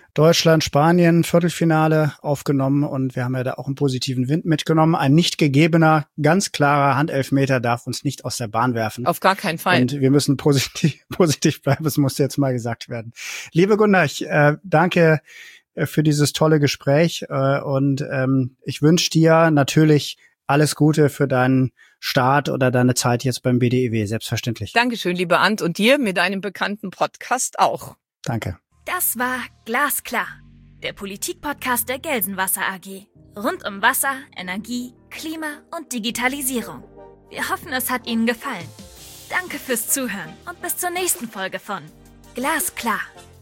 Deutschland-Spanien-Viertelfinale aufgenommen und wir haben ja da auch einen positiven Wind mitgenommen. Ein nicht gegebener, ganz klarer Handelfmeter darf uns nicht aus der Bahn werfen.
Auf gar keinen Fall.
Und wir müssen positiv, positiv bleiben, das musste jetzt mal gesagt werden. Liebe Gunnar, ich äh, danke äh, für dieses tolle Gespräch äh, und ähm, ich wünsche dir natürlich alles Gute für deinen Start oder deine Zeit jetzt beim B D I W, selbstverständlich.
Dankeschön, liebe Ant, und dir mit deinem bekannten Podcast auch.
Danke.
Das war Glasklar, der Politik-Podcast der Gelsenwasser A G. Rund um Wasser, Energie, Klima und Digitalisierung. Wir hoffen, es hat Ihnen gefallen. Danke fürs Zuhören und bis zur nächsten Folge von Glasklar.